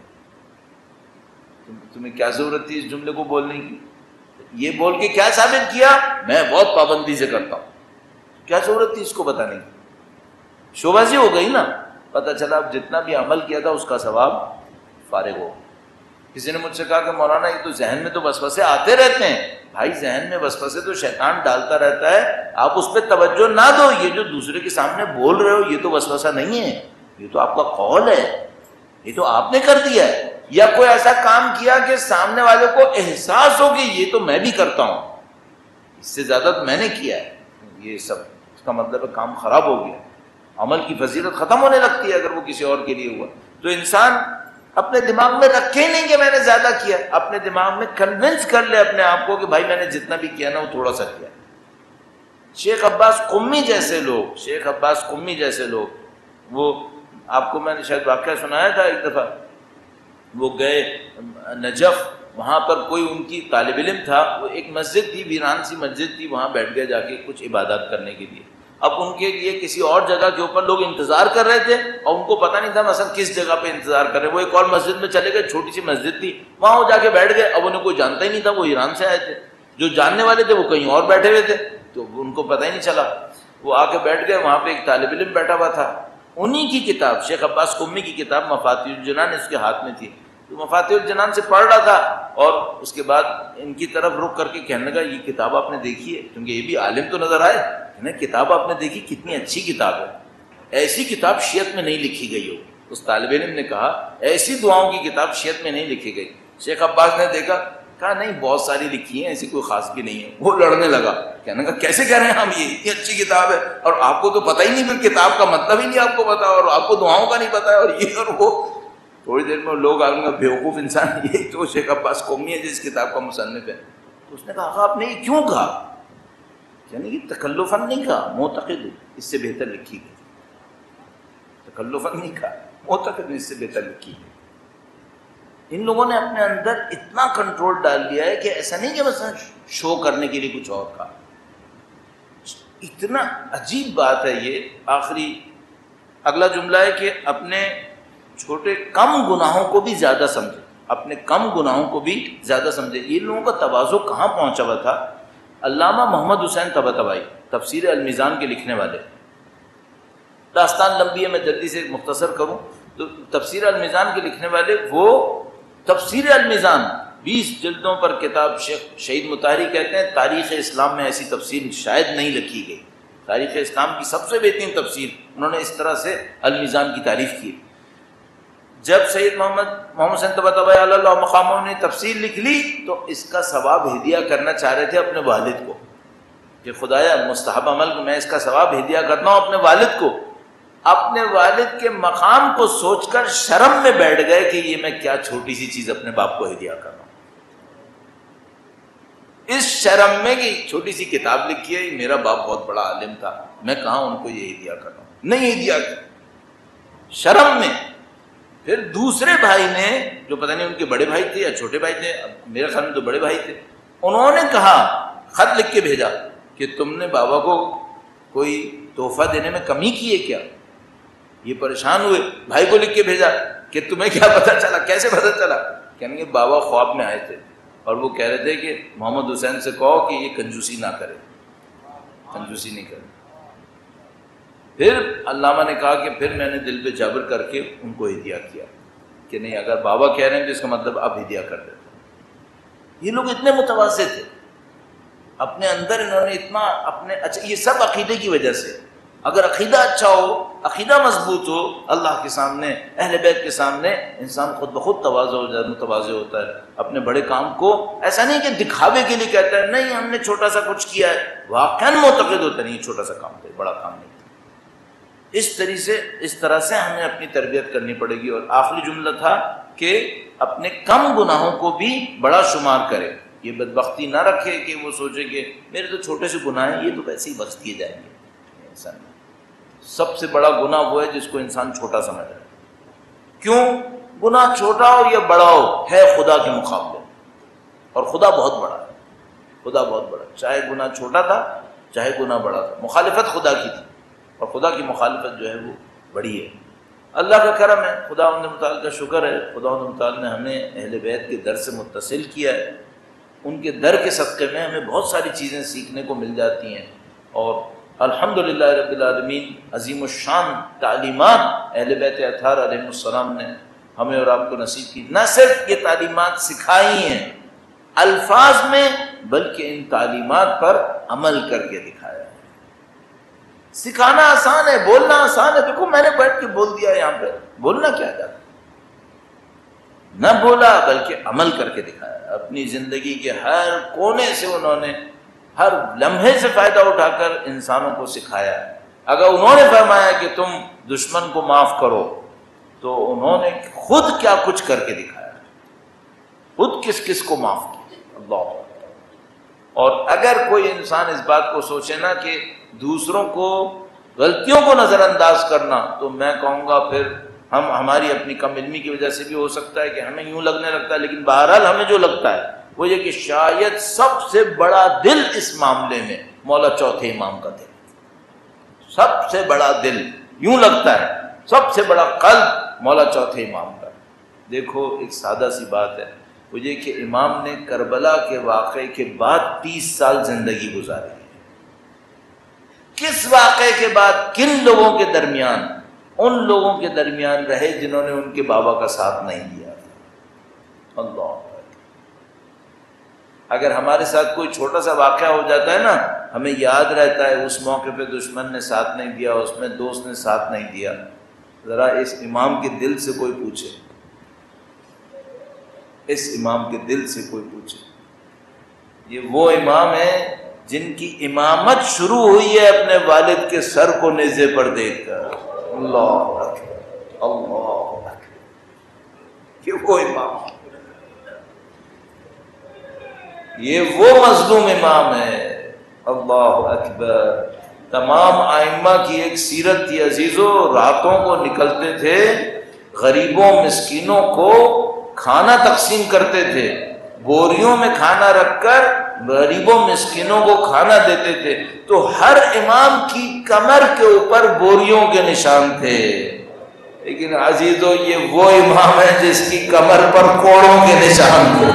تمہیں کیا ضرورت تھی اس جملے کو بولنے کی؟ یہ بول کے کیا ثابت کیا؟ میں بہت پابندی سے کرتا ہوں۔ کیا ضرورت تھی اس کو بتانے کی؟ شوبازی ہو گئی نا۔ پتہ چلا اب جتنا بھی عمل کیا تھا اس کا ثواب فارغ ہو۔ کسی نے مجھ سے کہا کہ مولانا یہ تو ذہن میں تو وسوسے آتے رہتے ہیں۔ بھائی ذہن میں وسوسے تو شیطان ڈالتا رہتا ہے، آپ اس پہ توجہ نہ دو۔ یہ جو دوسرے کے سامنے بول رہے ہو یہ تو وسوسہ نہیں ہے، یہ تو آپ کا قول ہے، یہ تو آپ نے کر دیا ہے، یا کوئی ایسا کام کیا کہ سامنے والے کو احساس ہو کہ یہ تو میں بھی کرتا ہوں، اس سے زیادہ تو میں نے کیا ہے، یہ سب اس کا مطلب ہے کام خراب ہو گیا، عمل کی فضیلت ختم ہونے لگتی ہے اگر وہ کسی اور کے لیے ہوا۔ تو انسان اپنے دماغ میں رکھے ہی نہیں کہ میں نے زیادہ کیا، اپنے دماغ میں کنونس کر لے اپنے آپ کو کہ بھائی میں نے جتنا بھی کیا نا وہ تھوڑا سا کیا۔ شیخ عباس قمی جیسے لوگ شیخ عباس قمی جیسے لوگ وہ آپ کو میں نے شاید واقعہ سنایا تھا ایک دفعہ، وہ گئے نجف، وہاں پر کوئی ان کی طالب علم تھا، وہ ایک مسجد تھی، ویران سی مسجد تھی، وہاں بیٹھ گئے جا کے کچھ عبادات کرنے کے لیے۔ اب ان کے لیے کسی اور جگہ کے اوپر لوگ انتظار کر رہے تھے، اور ان کو پتہ نہیں تھا مثلا کس جگہ پہ انتظار کر رہے ہیں۔ وہ ایک اور مسجد میں چلے گئے، چھوٹی سی مسجد تھی، وہاں وہ جا کے بیٹھ گئے۔ اب انہیں کوئی جانتا ہی نہیں تھا، وہ ایران سے آئے تھے، جو جاننے والے تھے وہ کہیں اور بیٹھے ہوئے تھے، تو ان کو پتہ ہی نہیں چلا۔ وہ آ کے بیٹھ گئے، وہاں پہ ایک طالب علم بیٹھا ہوا تھا، انہی کی کتاب شیخ عباس قمی کی کتاب مفاتیح الجنان اس کے ہاتھ میں تھی، تو مفاتیح الجنان سے پڑھ رہا تھا، اور اس کے بعد ان کی طرف رخ کر کے کہنے لگا یہ کتاب آپ نے دیکھی ہے؟ کیونکہ یہ بھی عالم تو نظر آئے، کتاب آپ نے دیکھی، کتنی اچھی کتاب ہے، ایسی کتاب شیعت میں نہیں لکھی گئی ہو۔ اس طالب علم نے کہا ایسی دعاؤں کی کتاب شیعت میں نہیں لکھی گئی۔ شیخ عباس نے دیکھا، کہا نہیں بہت ساری لکھی ہیں، ایسی کوئی خاص بھی نہیں ہے۔ وہ لڑنے لگا، کہنے لگا کیسے کہہ رہے ہیں ہم یہ اتنی اچھی کتاب ہے اور آپ کو تو پتہ ہی نہیں، پھر کتاب کا مطلب ہی نہیں آپ کو پتا، اور آپ کو دعاؤں کا نہیں پتا ہے، اور یہ اور وہ۔ تھوڑی دیر میں لوگ آئیں گے بیوقوف انسان، یہ تو شیخ عباس قمی ہے جس کتاب کا مصنف ہے۔ تو اس نے کہا آقا آپ نے یہ کیوں کہا؟ یعنی کہ تکلفاً نہیں کہا، معتقد اس سے بہتر لکھی گئی، تکلفاً نہیں کہا، معتقد اس سے بہتر لکھی گئی۔ ان لوگوں نے اپنے اندر اتنا کنٹرول ڈال دیا ہے کہ ایسا نہیں کہ مثلا شو کرنے کے لیے کچھ اور کہا۔ اتنا عجیب بات ہے یہ۔ آخری اگلا جملہ ہے کہ اپنے چھوٹے کم گناہوں کو بھی زیادہ سمجھے، اپنے کم گناہوں کو بھی زیادہ سمجھے۔ یہ لوگوں کا تواضع کہاں پہنچا ہوا تھا؟ علامہ محمد حسین طباطبائی تفسیر المیزان کے لکھنے والے، داستان لمبی ہے میں جلدی سے مختصر کروں تو تفسیر المیزان کے لکھنے والے، وہ تفسیر المیزان بیس جلدوں پر کتاب، شیخ شہید مطہری کہتے ہیں تاریخ اسلام میں ایسی تفسیر شاید نہیں لکھی گئی، تاریخ اسلام کی سب سے بہترین تفسیر انہوں نے اس طرح سے المیزان کی تعریف کی۔ جب سید محمد محمد حسین طباطبائی علی اللہ مقامہ نے تفسیر لکھ لی تو اس کا ثواب ہدیہ کرنا چاہ رہے تھے اپنے والد کو، کہ خدایا مستحب عمل میں اس کا ثواب ہدیہ کرتا ہوں اپنے والد کو۔ اپنے والد کے مقام کو سوچ کر شرم میں بیٹھ گئے کہ یہ میں کیا چھوٹی سی چیز اپنے باپ کو ہدیہ کر رہا ہوں، اس شرم میں کہ چھوٹی سی کتاب لکھی ہے، میرا باپ بہت بڑا عالم تھا، میں کہاں ان کو یہ ہدیہ کر رہا ہوں، نہیں ہدیہ کر، شرم میں۔ پھر دوسرے بھائی نے، جو پتہ نہیں ان کے بڑے بھائی تھے یا چھوٹے بھائی تھے، میرے خیال میں تو بڑے بھائی تھے، انہوں نے کہا، خط لکھ کے بھیجا کہ تم نے بابا کو کوئی تحفہ دینے میں کمی کی ہے کیا؟ یہ پریشان ہوئے، بھائی کو لکھ کے بھیجا کہ تمہیں کیا پتہ چلا؟ کیسے پتہ چلا؟ کہیں گے بابا خواب میں آئے تھے اور وہ کہہ رہے تھے کہ محمد حسین سے کہو کہ یہ کنجوسی نہ کرے، کنجوسی نہیں کرے۔ پھر علامہ نے کہا کہ پھر میں نے دل پہ جبر کر کے ان کو ہدیہ کیا کہ نہیں، اگر بابا کہہ رہے ہیں تو اس کا مطلب اب ہدیہ کر دیتا۔ یہ لوگ اتنے متواضع تھے، اپنے اندر انہوں نے اتنا اپنے اچھا، یہ سب عقیدے کی وجہ سے۔ اگر عقیدہ اچھا ہو، عقیدہ مضبوط ہو، اللہ کے سامنے، اہل بیت کے سامنے انسان خود بخود تواضع ہو جاتا، متواضع ہوتا ہے۔ اپنے بڑے کام کو ایسا نہیں کہ دکھاوے کے لیے کہتا ہے نہیں ہم نے چھوٹا سا کچھ کیا ہے، واقعاً معتقد ہوتا نہیں چھوٹا سا کام تھا، بڑا کام نہیں تھا۔ اس طرح سے اس طرح سے ہمیں اپنی تربیت کرنی پڑے گی۔ اور آخری جملہ تھا کہ اپنے کم گناہوں کو بھی بڑا شمار کرے، یہ بدبختی نہ رکھے کہ وہ سوچے کہ میرے تو چھوٹے سے گناہ ہیں، یہ تو ویسے ہی بخش دیے جائیں گے۔ ایسا نہیں، سب سے بڑا گناہ وہ ہے جس کو انسان چھوٹا سمجھ رہا ہے۔ کیوں؟ گناہ چھوٹا ہو یا بڑا ہو، ہے خدا کے مقابلے، اور خدا بہت بڑا ہے، خدا بہت بڑا ہے۔ چاہے گناہ چھوٹا تھا چاہے گناہ بڑا تھا، مخالفت خدا کی تھی، اور خدا کی مخالفت جو ہے وہ بڑی ہے۔ اللہ کا کرم ہے، خدا متعال کا شکر ہے، خدا متعال نے ہمیں اہل بیت کے در سے متصل کیا ہے۔ ان کے در کے صدقے میں ہمیں بہت ساری چیزیں سیکھنے کو مل جاتی ہیں، اور الحمدللہ رب العالمین عظیم الشان تعلیمات اہل بیت اطہار علیہ السلام نے ہمیں اور آپ کو نصیب کی۔ نہ صرف یہ تعلیمات سکھائی ہیں الفاظ میں، بلکہ ان تعلیمات پر عمل کر کے دکھایا ہے۔ سکھانا آسان ہے، بولنا آسان ہے، دیکھو میں نے بیٹھ کے بول دیا یہاں پہ، بولنا کیا جاتا، نہ بولا بلکہ عمل کر کے دکھایا۔ اپنی زندگی کے ہر کونے سے انہوں نے ہر لمحے سے فائدہ اٹھا کر انسانوں کو سکھایا۔ اگر انہوں نے فرمایا کہ تم دشمن کو معاف کرو، تو انہوں نے خود کیا کچھ کر کے دکھایا، خود کس کس کو معاف کیا، اللہ۔ اور اگر کوئی انسان اس بات کو سوچے نا کہ دوسروں کو غلطیوں کو نظر انداز کرنا، تو میں کہوں گا پھر ہم ہماری اپنی کم علمی کی وجہ سے بھی ہو سکتا ہے کہ ہمیں یوں لگنے لگتا ہے، لیکن بہرحال ہمیں جو لگتا ہے وہ یہ کہ شاید سب سے بڑا دل اس معاملے میں مولا چوتھے امام کا دل، سب سے بڑا دل یوں لگتا ہے، سب سے بڑا قلب مولا چوتھے امام کا۔ دیکھو ایک سادہ سی بات ہے، وہ یہ کہ امام نے کربلا کے واقعے کے بعد تیس سال زندگی گزاری ہے۔ کس واقعے کے بعد کن لوگوں کے درمیان؟ ان لوگوں کے درمیان رہے جنہوں نے ان کے بابا کا ساتھ نہیں دیا۔ اللہ، اگر ہمارے ساتھ کوئی چھوٹا سا واقعہ ہو جاتا ہے نا، ہمیں یاد رہتا ہے اس موقع پہ دشمن نے ساتھ نہیں دیا، اس میں دوست نے ساتھ نہیں دیا۔ ذرا اس امام کے دل سے کوئی پوچھے، اس امام کے دل سے کوئی پوچھے۔ یہ وہ امام ہے جن کی امامت شروع ہوئی ہے اپنے والد کے سر کو نیزے پر دیکھ کر۔ اللہ اکبر، اللہ اکبر، یہ وہ امام، یہ وہ مظلوم امام ہے۔ اللہ اکبر۔ تمام ائمہ کی ایک سیرت تھی عزیزو، راتوں کو نکلتے تھے، غریبوں مسکینوں کو کھانا تقسیم کرتے تھے، بوریوں میں کھانا رکھ کر غریبوں مسکینوں کو کھانا دیتے تھے۔ تو ہر امام کی کمر کے اوپر بوریوں کے نشان تھے، لیکن عزیزو یہ وہ امام ہے جس کی کمر پر کوڑوں کے نشان تھے۔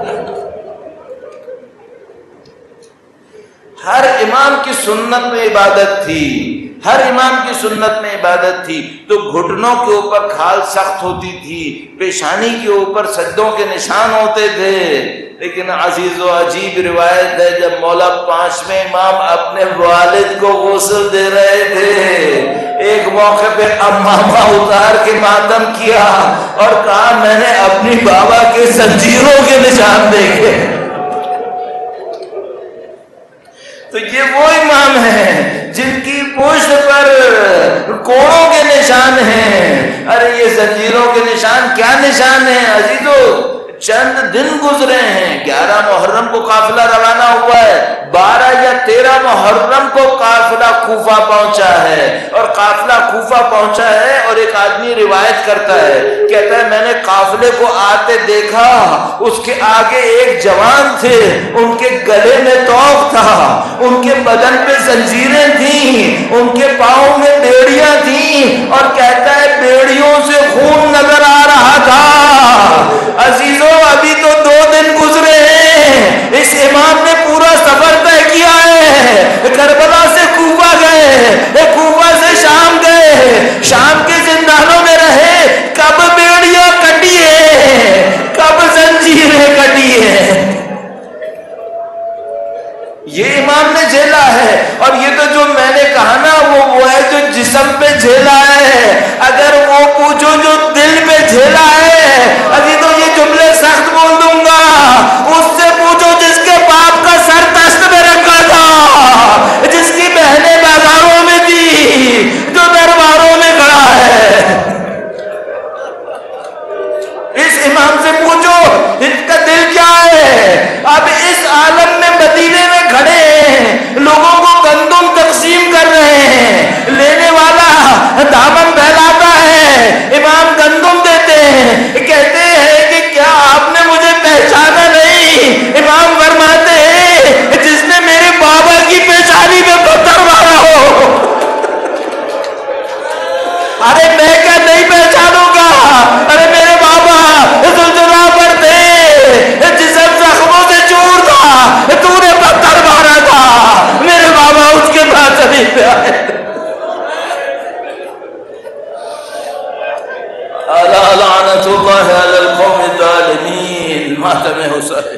ہر امام کی سنت میں عبادت تھی، ہر امام کی سنت میں عبادت تھی۔ تو گھٹنوں کے اوپر کھال سخت ہوتی تھی، پیشانی کے اوپر سجدوں کے نشان ہوتے تھے، لیکن عزیز و عجیب روایت ہے جب مولا پانچویں امام اپنے والد کو غسل دے رہے تھے، ایک موقع پہ امامہ اتار کے ماتم کیا اور کہا میں نے اپنی بابا کے زنجیروں کے نشان دیکھے۔ تو یہ وہ امام ہیں جن کی پشت پر کوڑوں کے نشان ہیں۔ ارے یہ زنجیروں کے نشان کیا نشان ہیں عزیزو؟ چند دن گزرے ہیں، گیارہ محرم محرم کو قافلہ روانہ ہوا ہے، بارہ یا تیرہ محرم کو قافلہ کوفہ پہنچا ہے، اور قافلہ کوفہ پہنچا ہے اور ایک آدمی روایت کرتا ہے، کہتا ہے میں نے قافلے کو آتے دیکھا، اس کے آگے ایک جوان تھے، ان کے گلے میں توق تھا، ان کے بدن پہ زنجیریں تھیں، ان کے پاؤں میں بیڑیاں تھیں، اور کہتا ہے بیڑیوں سے خون نظر آ رہا تھا۔ عزیزوں ابھی تو دو دن گزرے ہیں، اس امام نے پورا سفر طے کیا ہے، کربلا سے کوفہ گئے، کوفہ سے شام گئے، شام کے زندانوں میں رہے، کب بیڑیاں کٹی ہے، کب زنجیریں کٹی ہے، یہ امام نے جھیلا ہے۔ اور یہ تو جو میں نے کہا نا وہ وہ ہے جو جسم پہ جھیلا ہے، اگر وہ پوچھو جو دل پہ جھیلا ہے، ابھی تو یہ جملے سخت بول دوں گا، اس سے پوچھو جس کے باپ کا سر تخت میں رکھا تھا، جس کی بہنیں بازاروں میں تھی، جو درباروں میں کھڑا ہے، اس امام سے پوچھو اس کا دل کیا ہے۔ اب اس عالم میں مدینے میں کھڑے ہیں، لوگوں کو گندم تقسیم کر رہے ہیں، لینے والا دامن پھیلاتا ہے، امام گندم دیتے ہیں، کہتے ہیں کہ کیا آپ نے مجھے پہچانا نہیں؟ امام فرماتے ہیں جس نے میرے بابا کی پیشانی پہ پتھر مارا ہو، ارے میں کیا نہیں پہچانوں گا، ارے میرے بابا زلزلہ پر تھے، جسم زخموں سے چور تھا، تو نے پتھر مارا تھا، میرے بابا اس کے پاس ابھی پہ آئے۔ الا لعنت اللہ علی القوم الظالمین۔ ماتم حسین۔